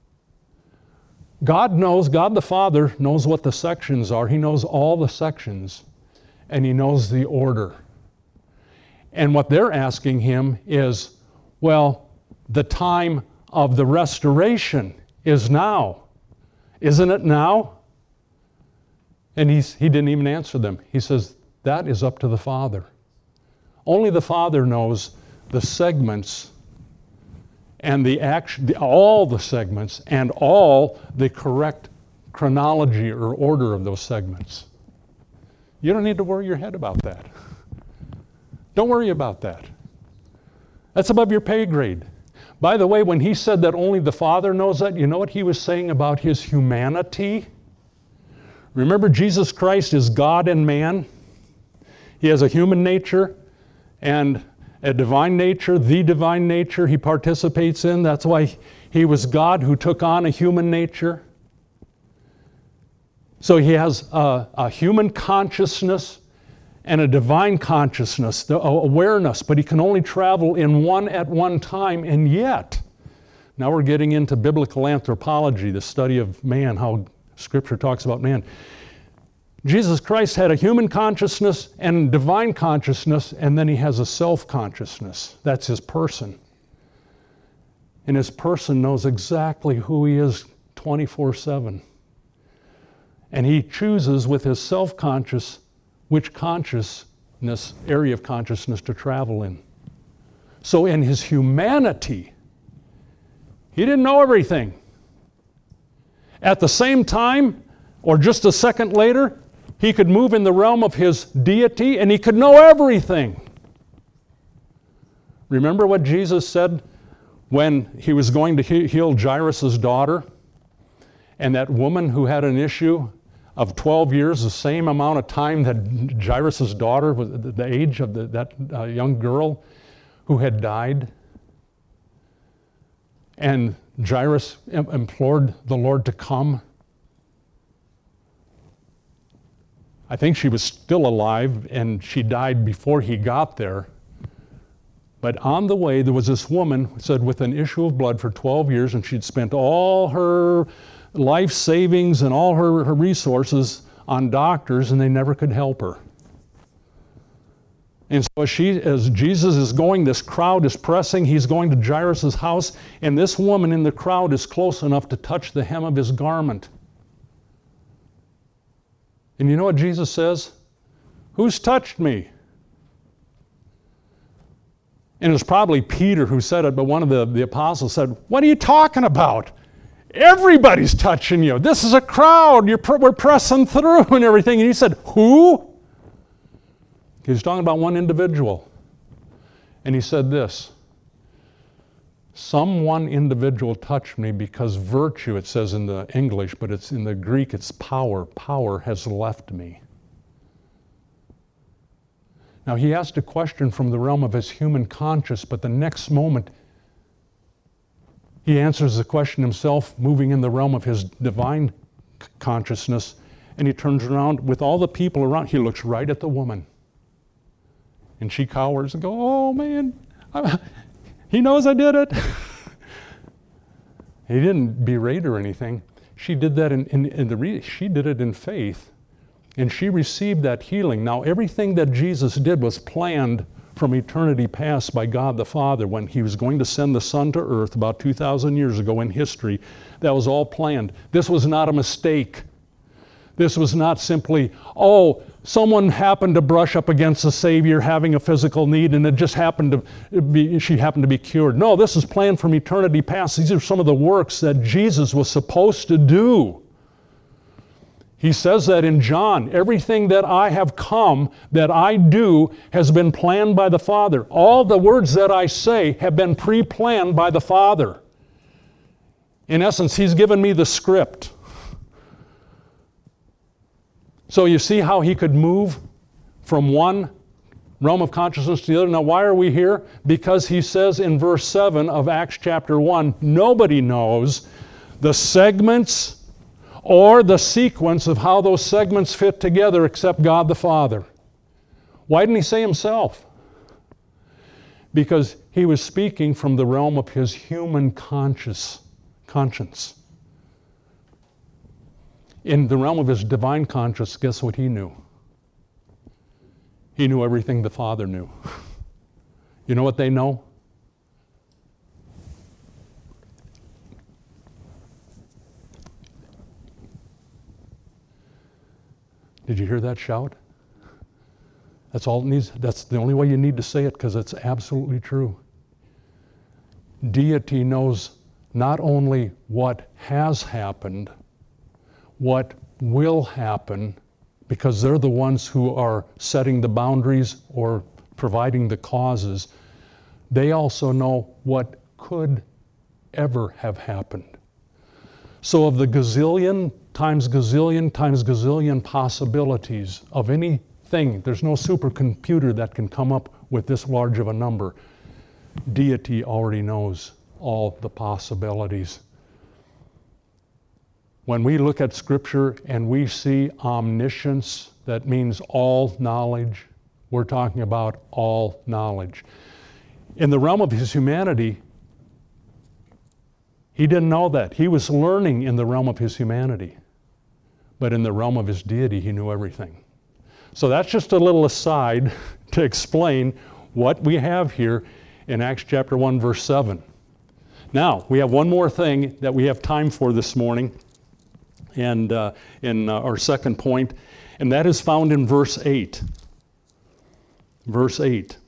God knows, God the Father knows what the sections are. He knows all the sections, and He knows the order. And what they're asking Him is, well, the time of the restoration is now. Isn't it now? And he's, he didn't even answer them. He says, that is up to the Father. Only the Father knows the segments and the action, the, all the segments and all the correct chronology or order of those segments. You don't need to worry your head about that. Don't worry about that. That's above your pay grade. By the way, when he said that only the Father knows that, you know what he was saying about his humanity? Remember, Jesus Christ is God and man. He has a human nature and a divine nature, the divine nature he participates in. That's why he was God who took on a human nature. So he has a, a human consciousness and a divine consciousness, the awareness, but he can only travel in one at one time, and yet, now we're getting into biblical anthropology, the study of man, how Scripture talks about man. Jesus Christ had a human consciousness and divine consciousness, and then he has a self-consciousness. That's his person. And his person knows exactly who he is twenty-four seven. And he chooses with his self-conscious which consciousness, area of consciousness to travel in. So in his humanity, he didn't know everything. At the same time, or just a second later, he could move in the realm of his deity and he could know everything. Remember what Jesus said when he was going to heal Jairus' daughter? And that woman who had an issue of twelve years, the same amount of time that Jairus' daughter was the age of the, that uh, young girl who had died. And Jairus im- implored the Lord to come. I think she was still alive and she died before he got there. But on the way, there was this woman who said with an issue of blood for twelve years, and she'd spent all her life savings and all her, her resources on doctors, and they never could help her. And so as, she, as Jesus is going, this crowd is pressing, he's going to Jairus' house, and this woman in the crowd is close enough to touch the hem of his garment. And you know what Jesus says? Who's touched me? And it was probably Peter who said it, but one of the, the apostles said, what are you talking about? Everybody's touching you. This is a crowd. You're pr- we're pressing through and everything. And he said, who? He was talking about one individual. And he said this, some one individual touched me because virtue, it says in the English, but it's in the Greek, it's power. Power has left me. Now he asked a question from the realm of his human conscious, but the next moment he answers the question himself, moving in the realm of his divine consciousness, and he turns around with all the people around. He looks right at the woman. And she cowers and goes, oh man, I, he knows I did it. He didn't berate her or anything. She did that in, in, in the re- she did it in faith, and she received that healing. Now everything that Jesus did was planned from eternity past by God the Father when he was going to send the Son to earth about two thousand years ago in history. That was all planned. This was not a mistake. This was not simply, oh, someone happened to brush up against the Savior having a physical need and it just happened to be, she happened to be cured. No, this is planned from eternity past. These are some of the works that Jesus was supposed to do. He says that in John, everything that I have come, that I do, has been planned by the Father. All the words that I say have been pre-planned by the Father. In essence, he's given me the script. So you see how he could move from one realm of consciousness to the other. Now why are we here? Because he says in verse seven of Acts chapter one, nobody knows the segments or the sequence of how those segments fit together except God the Father. Why didn't he say himself? Because he was speaking from the realm of his human conscious conscience. In the realm of his divine conscience, guess what he knew? He knew everything the Father knew. You know what they know? Did you hear that shout? That's all it needs. That's the only way you need to say it, because it's absolutely true. Deity knows not only what has happened, what will happen, because they're the ones who are setting the boundaries or providing the causes. They also know what could ever have happened. So of the gazillion times gazillion times gazillion possibilities of anything, there's no supercomputer that can come up with this large of a number. Deity already knows all the possibilities. When we look at Scripture and we see omniscience, that means all knowledge, we're talking about all knowledge. In the realm of his humanity, he didn't know that. He was learning in the realm of his humanity. But in the realm of his deity, he knew everything. So that's just a little aside to explain what we have here in Acts chapter one, verse seven. Now, we have one more thing that we have time for this morning, and uh, in uh, our second point, and that is found in verse eight. Verse eight.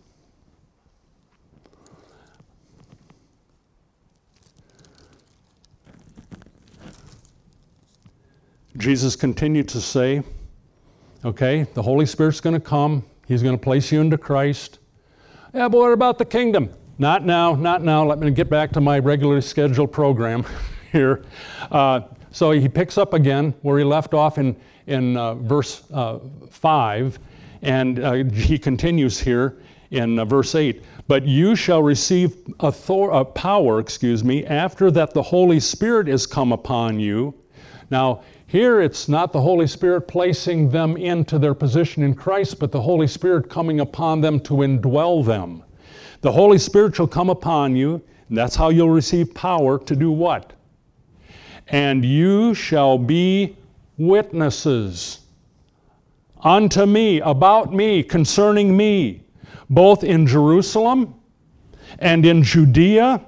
Jesus continued to say, okay, the Holy Spirit's going to come. He's going to place you into Christ. Yeah, but what about the kingdom? Not now, not now. Let me get back to my regularly scheduled program here. Uh, so he picks up again where he left off in, in uh, verse uh, five, and uh, he continues here in uh, verse eight. But you shall receive author- uh, power, excuse me, after that the Holy Spirit is come upon you. Now, here it's not the Holy Spirit placing them into their position in Christ, but the Holy Spirit coming upon them to indwell them. The Holy Spirit shall come upon you, and that's how you'll receive power to do what? And you shall be witnesses unto me, about me, concerning me, both in Jerusalem and in Judea.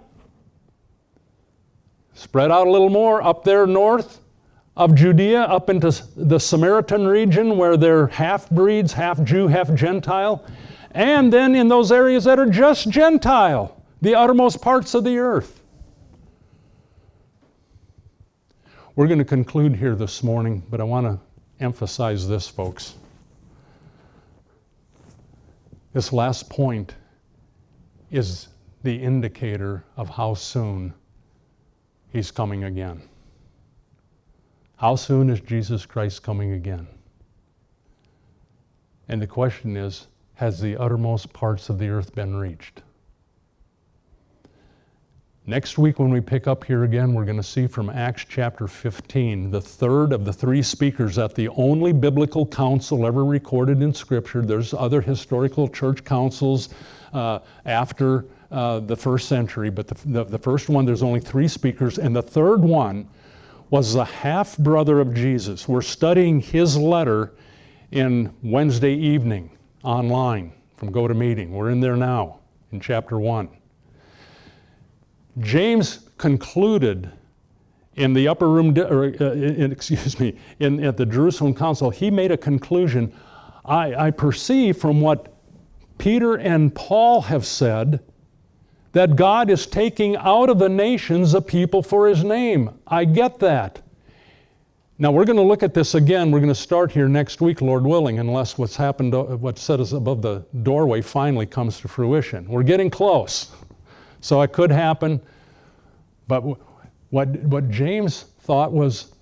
Spread out a little more up there north of Judea, up into the Samaritan region where they're half-breeds, half-Jew, half-Gentile, and then in those areas that are just Gentile, the uttermost parts of the earth. We're going to conclude here this morning, but I want to emphasize this, folks. This last point is the indicator of how soon he's coming again. How soon is Jesus Christ coming again? And the question is, has the uttermost parts of the earth been reached? Next week when we pick up here again, we're going to see from Acts chapter fifteen, the third of the three speakers at the only biblical council ever recorded in Scripture. There's other historical church councils uh, after uh, the first century, but the, the, the first one, there's only three speakers, and the third one was the half-brother of Jesus. We're studying his letter in Wednesday evening online from GoToMeeting. We're in there now in chapter one. James concluded in the upper room, or, uh, in, excuse me, in, at the Jerusalem Council, he made a conclusion. I, I perceive from what Peter and Paul have said that God is taking out of the nations a people for his name. I get that. Now we're going to look at this again. We're going to start here next week, Lord willing, unless what's happened, what set us above the doorway finally comes to fruition. We're getting close. So it could happen. But what, what James thought was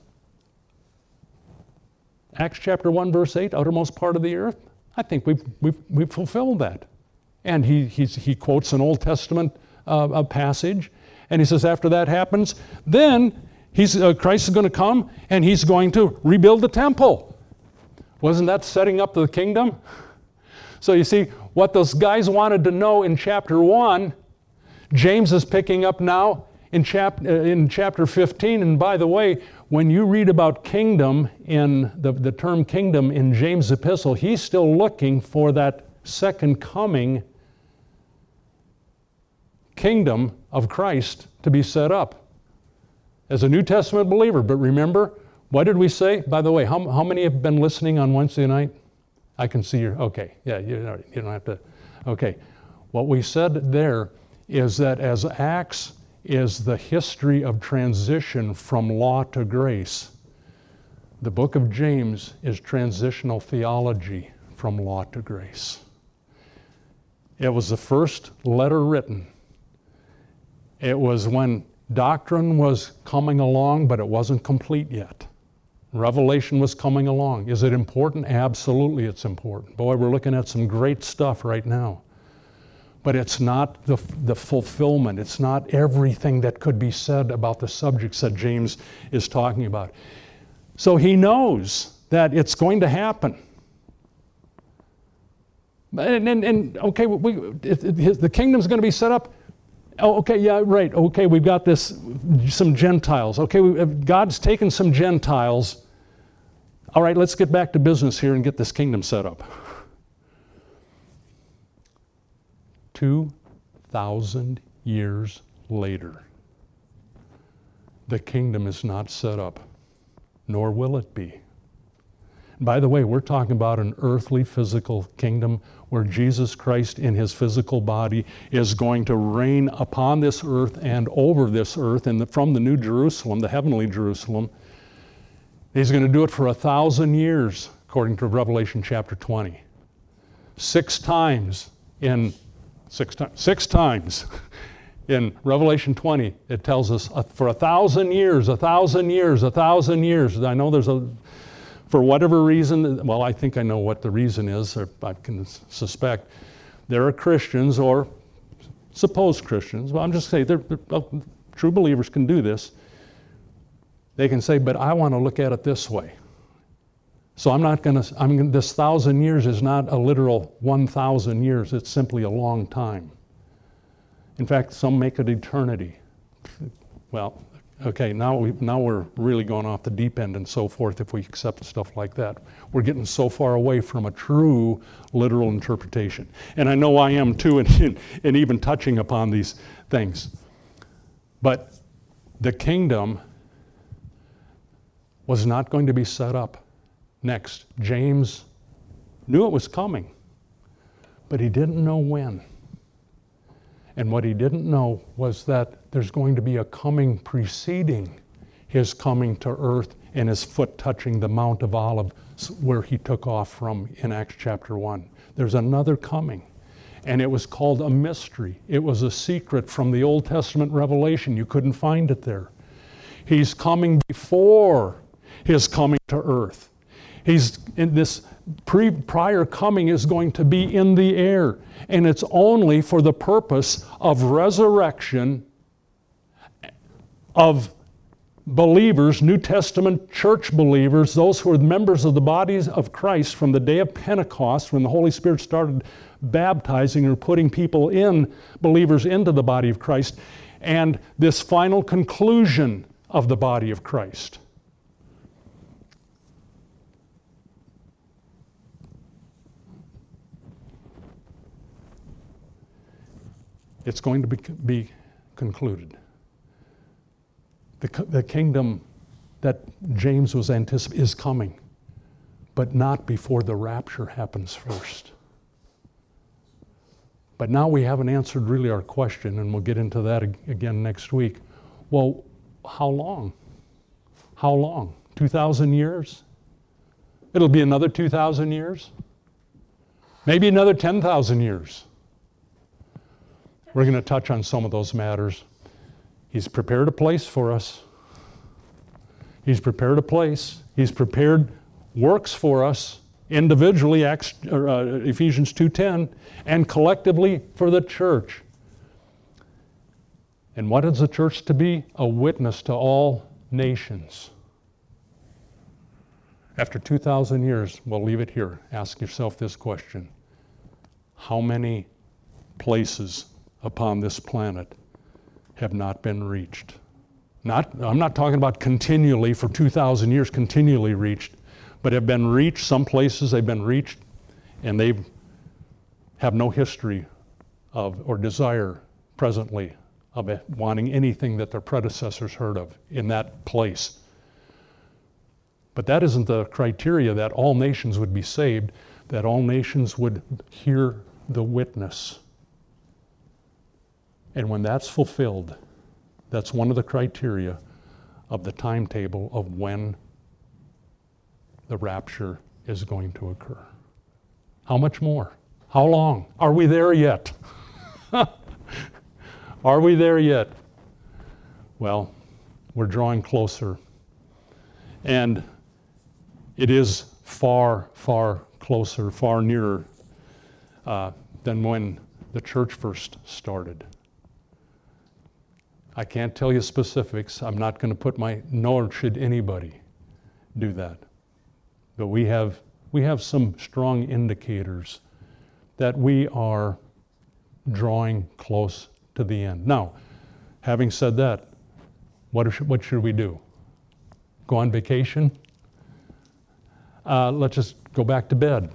Acts chapter one, verse eight, uttermost part of the earth, I think we've, we've, we've fulfilled that. And he, he's, he quotes an Old Testament uh, a passage, and he says after that happens, then he's, uh, Christ is going to come, and he's going to rebuild the temple. Wasn't that setting up the kingdom? So you see, what those guys wanted to know in chapter one, James is picking up now in, chap- uh, in chapter fifteen. And by the way, when you read about kingdom, in the, the term kingdom in James' epistle, he's still looking for that second coming kingdom of Christ to be set up as a New Testament believer. But remember, what did we say? By the way, how, how many have been listening on Wednesday night? I can see your, okay, yeah, you don't, you don't have to, okay. What we said there is that as Acts is the history of transition from law to grace, the book of James is transitional theology from law to grace. It was the first letter written. It was when doctrine was coming along, but it wasn't complete yet. Revelation was coming along. Is it important? Absolutely it's important. Boy, we're looking at some great stuff right now. But it's not the, the fulfillment. It's not everything that could be said about the subjects that James is talking about. So he knows that it's going to happen. And, and, and okay, we, it, it, the kingdom's going to be set up. Oh, okay, yeah, right. Okay, we've got this, some Gentiles. Okay, we, God's taken some Gentiles. All right, let's get back to business here and get this kingdom set up. Two thousand years later, the kingdom is not set up, nor will it be. By the way, we're talking about an earthly physical kingdom where Jesus Christ in his physical body is going to reign upon this earth and over this earth, and the, from the New Jerusalem, the heavenly Jerusalem. He's going to do it for a thousand years, according to Revelation chapter twenty. Six times in six times six times in Revelation twenty, it tells us uh, for a thousand years, a thousand years, a thousand years. I know there's a For whatever reason, well, I think I know what the reason is, or I can suspect. There are Christians, or supposed Christians, well, I'm just saying, they're, they're, well, true believers can do this. They can say, but I want to look at it this way. So I'm not going to, I mean, this thousand years is not a literal one thousand years, it's simply a long time. In fact, some make it eternity. Well, okay, now, we, now we're really going off the deep end and so forth if we accept stuff like that. We're getting so far away from a true literal interpretation. And I know I am too in, in, in even touching upon these things. But the kingdom was not going to be set up next. James knew it was coming, but he didn't know when. And what he didn't know was that there's going to be a coming preceding his coming to earth and his foot touching the Mount of Olives where he took off from in Acts chapter one. There's another coming. And it was called a mystery. It was a secret from the Old Testament revelation. You couldn't find it there. He's coming before his coming to earth. He's in this pre, prior coming is going to be in the air. And it's only for the purpose of resurrection of believers, New Testament church believers, those who are members of the bodies of Christ from the day of Pentecost, when the Holy Spirit started baptizing or putting people in, believers into the body of Christ, and this final conclusion of the body of Christ. It's going to be, be concluded. The, the kingdom that James was anticipating is coming, but not before the rapture happens first. But now we haven't answered really our question, and we'll get into that again next week. Well, how long? How long? two thousand years? It'll be another two thousand years? Maybe another ten thousand years. We're going to touch on some of those matters. He's prepared a place for us. He's prepared a place. He's prepared works for us individually, Acts, or, uh, Ephesians two ten, and collectively for the church. And what is the church to be? A witness to all nations. After two thousand years, we'll leave it here. Ask yourself this question. How many places upon this planet have not been reached? Not, I'm not talking about continually for two thousand years, continually reached, but have been reached. Some places they've been reached and they have no history of or desire presently of it, wanting anything that their predecessors heard of in that place. But that isn't the criteria that all nations would be saved, that all nations would hear the witness. And when that's fulfilled, that's one of the criteria of the timetable of when the rapture is going to occur. How much more? How long? Are we there yet? Are we there yet? Well, we're drawing closer. And it is far, far closer, far nearer uh, than when the church first started. I can't tell you specifics. I'm not going to put my, nor should anybody do that. But we have, we have some strong indicators that we are drawing close to the end. Now, having said that, what, should, what should we do? Go on vacation? Uh, let's just go back to bed.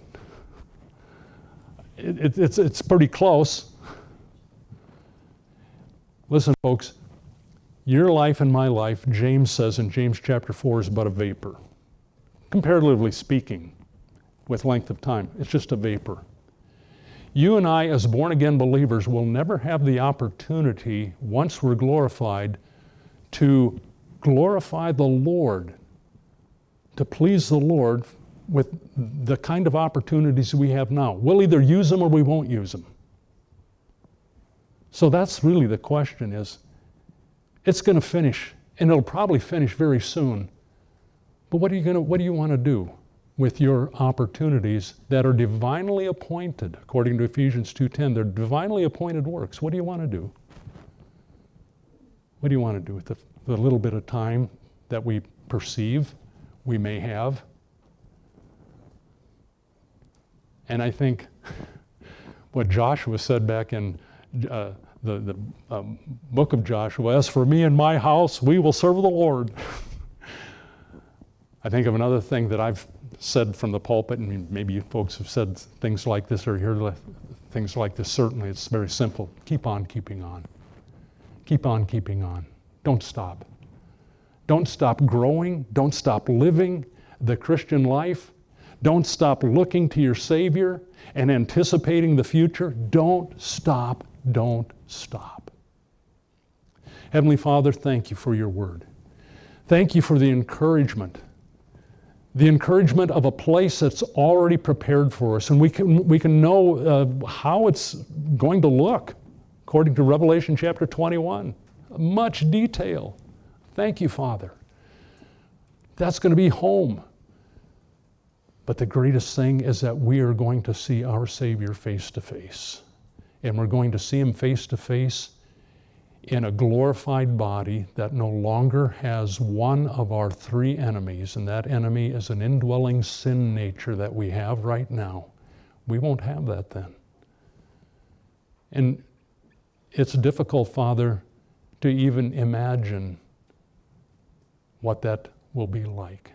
It, it, it's, it's pretty close. Listen, folks, your life and my life, James says in James chapter four, is but a vapor. Comparatively speaking, with length of time, it's just a vapor. You and I, as born-again believers, will never have the opportunity, once we're glorified, to glorify the Lord, to please the Lord with the kind of opportunities we have now. We'll either use them or we won't use them. So that's really the question is, it's going to finish, and it'll probably finish very soon. But what are you going to, what do you want to do with your opportunities that are divinely appointed? According to Ephesians two ten, they're divinely appointed works. What do you want to do? What do you want to do with the, the little bit of time that we perceive we may have? And I think what Joshua said back in uh, the, the um, book of Joshua, as for me and my house, we will serve the Lord. I think of another thing that I've said from the pulpit, and maybe you folks have said things like this or heard things like this. Certainly, it's very simple. Keep on keeping on. Keep on keeping on. Don't stop. Don't stop growing. Don't stop living the Christian life. Don't stop looking to your Savior and anticipating the future. Don't stop. Don't stop. Heavenly Father, thank you for your word. Thank you for the encouragement. The encouragement of a place that's already prepared for us, and we can, we can know uh, how it's going to look, according to Revelation chapter twenty-one. Much detail. Thank you, Father. That's going to be home. But the greatest thing is that we are going to see our Savior face to face. And we're going to see Him face to face in a glorified body that no longer has one of our three enemies, and that enemy is an indwelling sin nature that we have right now. We won't have that then. And it's difficult, Father, to even imagine what that will be like.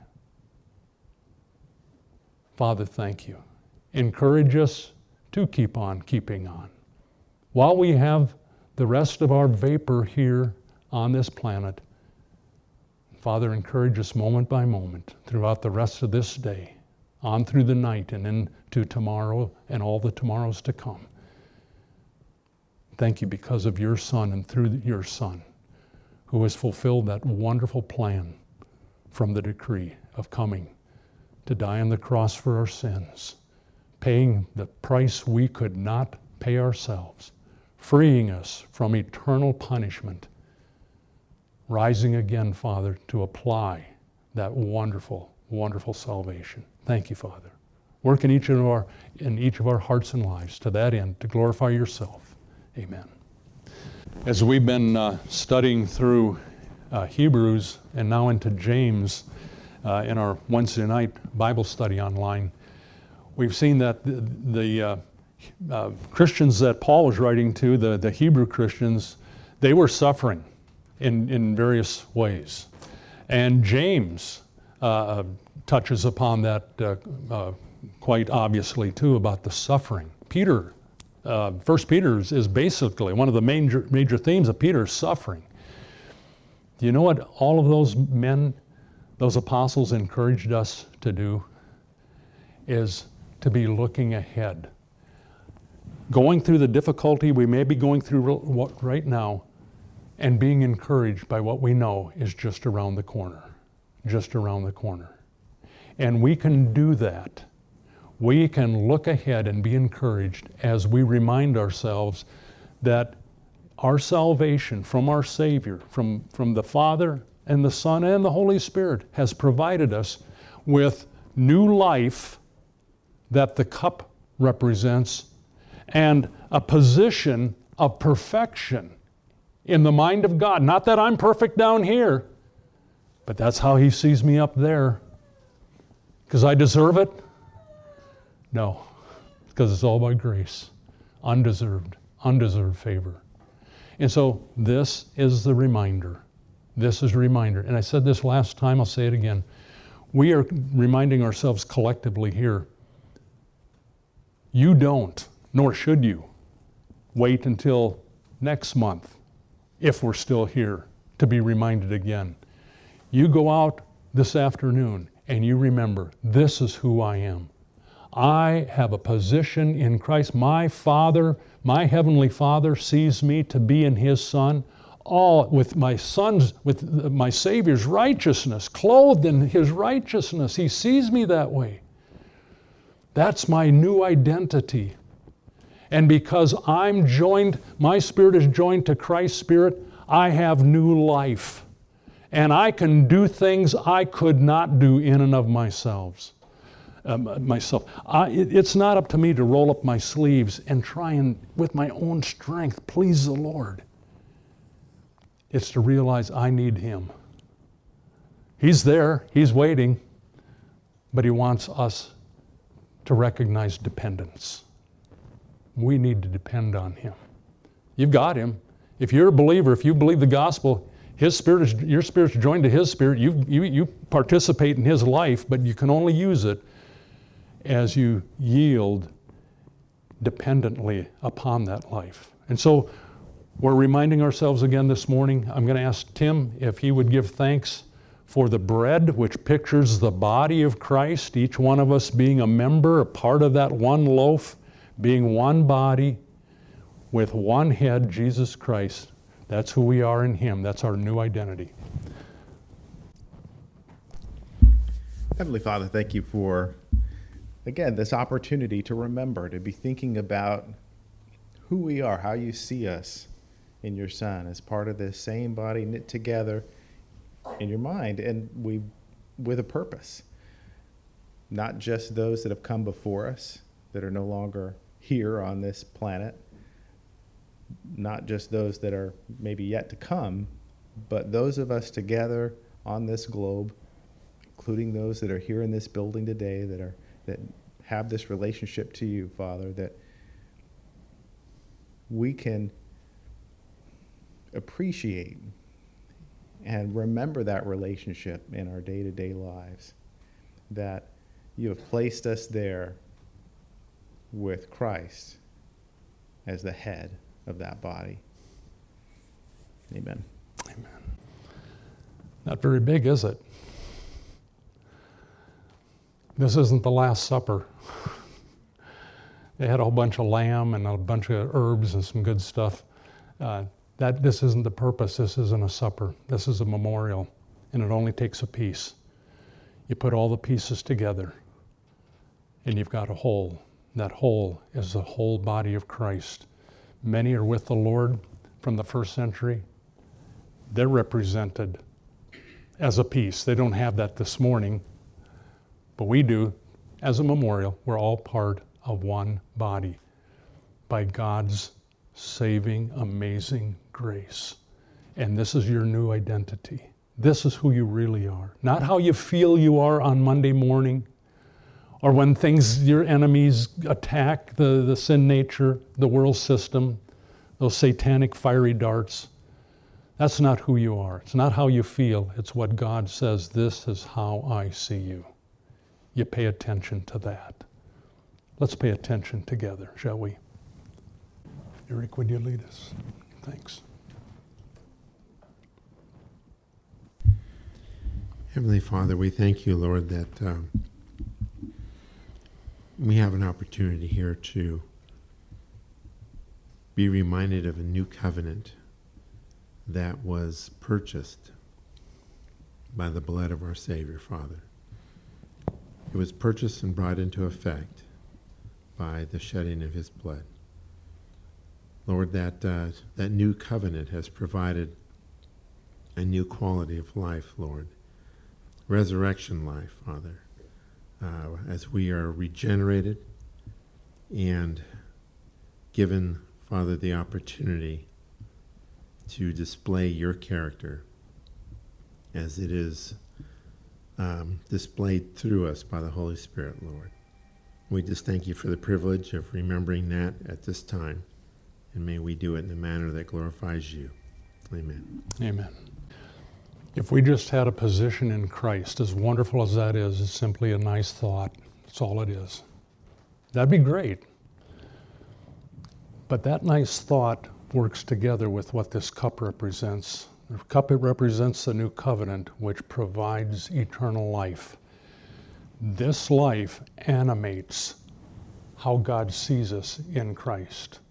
Father, thank you. Encourage us to keep on keeping on. While we have the rest of our vapor here on this planet, Father, encourage us moment by moment throughout the rest of this day, on through the night and into tomorrow and all the tomorrows to come. Thank you because of your Son and through your Son, who has fulfilled that wonderful plan from the decree of coming to die on the cross for our sins, paying the price we could not pay ourselves, freeing us from eternal punishment, rising again, Father, to apply that wonderful, wonderful salvation. Thank you, Father. Work in each of our, in each of our hearts and lives to that end, to glorify yourself. Amen. As we've been uh, studying through uh, Hebrews and now into James uh, in our Wednesday night Bible study online, we've seen that the, the uh, uh, Christians that Paul was writing to, the, the Hebrew Christians, they were suffering in, in various ways. And James uh, touches upon that uh, uh, quite obviously too, about the suffering. Peter, uh, First Peter is, is basically one of the major, major themes of Peter's suffering. Do you know what all of those men, those apostles encouraged us to do? Is to be looking ahead. Going through the difficulty we may be going through right now and being encouraged by what we know is just around the corner, just around the corner. And we can do that. We can look ahead and be encouraged as we remind ourselves that our salvation from our Savior, from, from the Father and the Son and the Holy Spirit, has provided us with new life that the cup represents and a position of perfection in the mind of God. Not that I'm perfect down here, but that's how He sees me up there. Because I deserve it? No, because it's all by grace, undeserved, undeserved favor. And so this is the reminder. This is a reminder. And I said this last time, I'll say it again. We are reminding ourselves collectively here. You don't, nor should you, wait until next month, if we're still here, to be reminded again. You go out this afternoon and you remember, this is who I am. I have a position in Christ. My Father, my Heavenly Father sees me to be in His Son, all with my Son's, with my Savior's righteousness, clothed in His righteousness. He sees me that way. That's my new identity. And because I'm joined, my spirit is joined to Christ's spirit, I have new life. And I can do things I could not do in and of myself. Um, myself. I, it, it's not up to me to roll up my sleeves and try and, with my own strength, please the Lord. It's to realize I need Him. He's there, He's waiting, but He wants us to recognize dependence. We need to depend on Him. You've got Him. If you're a believer, if you believe the gospel, His spirit is, your spirit's joined to His spirit. You, you, you participate in His life, but you can only use it as you yield dependently upon that life. And so we're reminding ourselves again this morning. I'm going to ask Tim if he would give thanks for the bread, which pictures the body of Christ, each one of us being a member, a part of that one loaf, being one body with one head, Jesus Christ. That's who we are in Him. That's our new identity. Heavenly Father, thank you for, again, this opportunity to remember, to be thinking about who we are, how you see us in your Son as part of this same body knit together in your mind, and we with a purpose. Not just those that have come before us, that are no longer here on this planet, not just those that are maybe yet to come, but those of us together on this globe, including those that are here in this building today that are that have this relationship to you, Father, that we can appreciate and remember that relationship in our day-to-day lives, that you have placed us there with Christ as the head of that body. Amen. Amen. Not very big, is it? This isn't the Last Supper. They had a whole bunch of lamb and a bunch of herbs and some good stuff. Uh, that this isn't the purpose. This isn't a supper. This is a memorial, and it only takes a piece. You put all the pieces together, and you've got a whole. That whole is the whole body of Christ. Many are with the Lord from the first century. They're represented as a piece. They don't have that this morning, but we do as a memorial. We're all part of one body by God's saving, amazing grace. And this is your new identity. This is who you really are. Not how you feel you are on Monday morning, or when things, your enemies attack the, the sin nature, the world system, those satanic fiery darts. That's not who you are. It's not how you feel. It's what God says, this is how I see you. You pay attention to that. Let's pay attention together, shall we? Eric, would you lead us? Thanks. Heavenly Father, we thank you, Lord, that um, we have an opportunity here to be reminded of a new covenant that was purchased by the blood of our Savior, Father. It was purchased and brought into effect by the shedding of His blood. Lord, that uh, that new covenant has provided a new quality of life, Lord. Resurrection life, Father. Uh, as we are regenerated and given, Father, the opportunity to display your character as it is um, displayed through us by the Holy Spirit, Lord. We just thank you for the privilege of remembering that at this time, and may we do it in a manner that glorifies you. Amen. Amen. If we just had a position in Christ, as wonderful as that is, it's simply a nice thought. That's all it is. That'd be great. But that nice thought works together with what this cup represents. The cup, it represents the new covenant, which provides eternal life. This life animates how God sees us in Christ.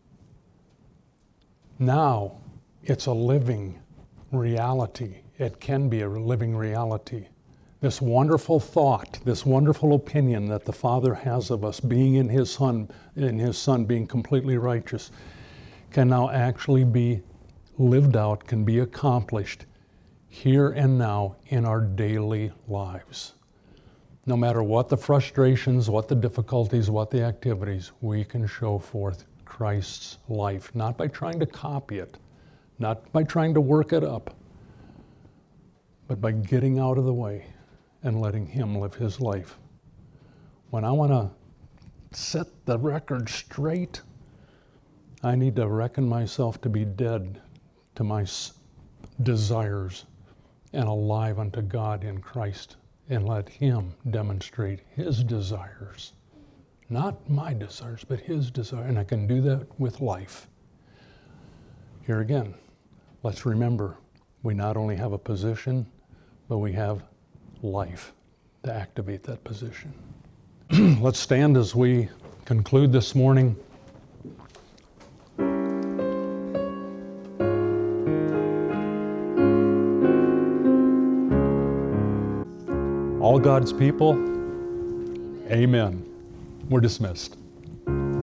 Now, it's a living reality. It can be a living reality. This wonderful thought, this wonderful opinion that the Father has of us being in His Son, in His Son being completely righteous, can now actually be lived out, can be accomplished here and now in our daily lives. No matter what the frustrations, what the difficulties, what the activities, we can show forth Christ's life, not by trying to copy it, not by trying to work it up, but by getting out of the way and letting Him live His life. When I want to set the record straight, I need to reckon myself to be dead to my desires and alive unto God in Christ, and let Him demonstrate His desires. Not my desires, but His desire. And I can do that with life. Here again, let's remember, we not only have a position, but we have life to activate that position. Let's stand as we conclude this morning. All God's people, amen. We're dismissed.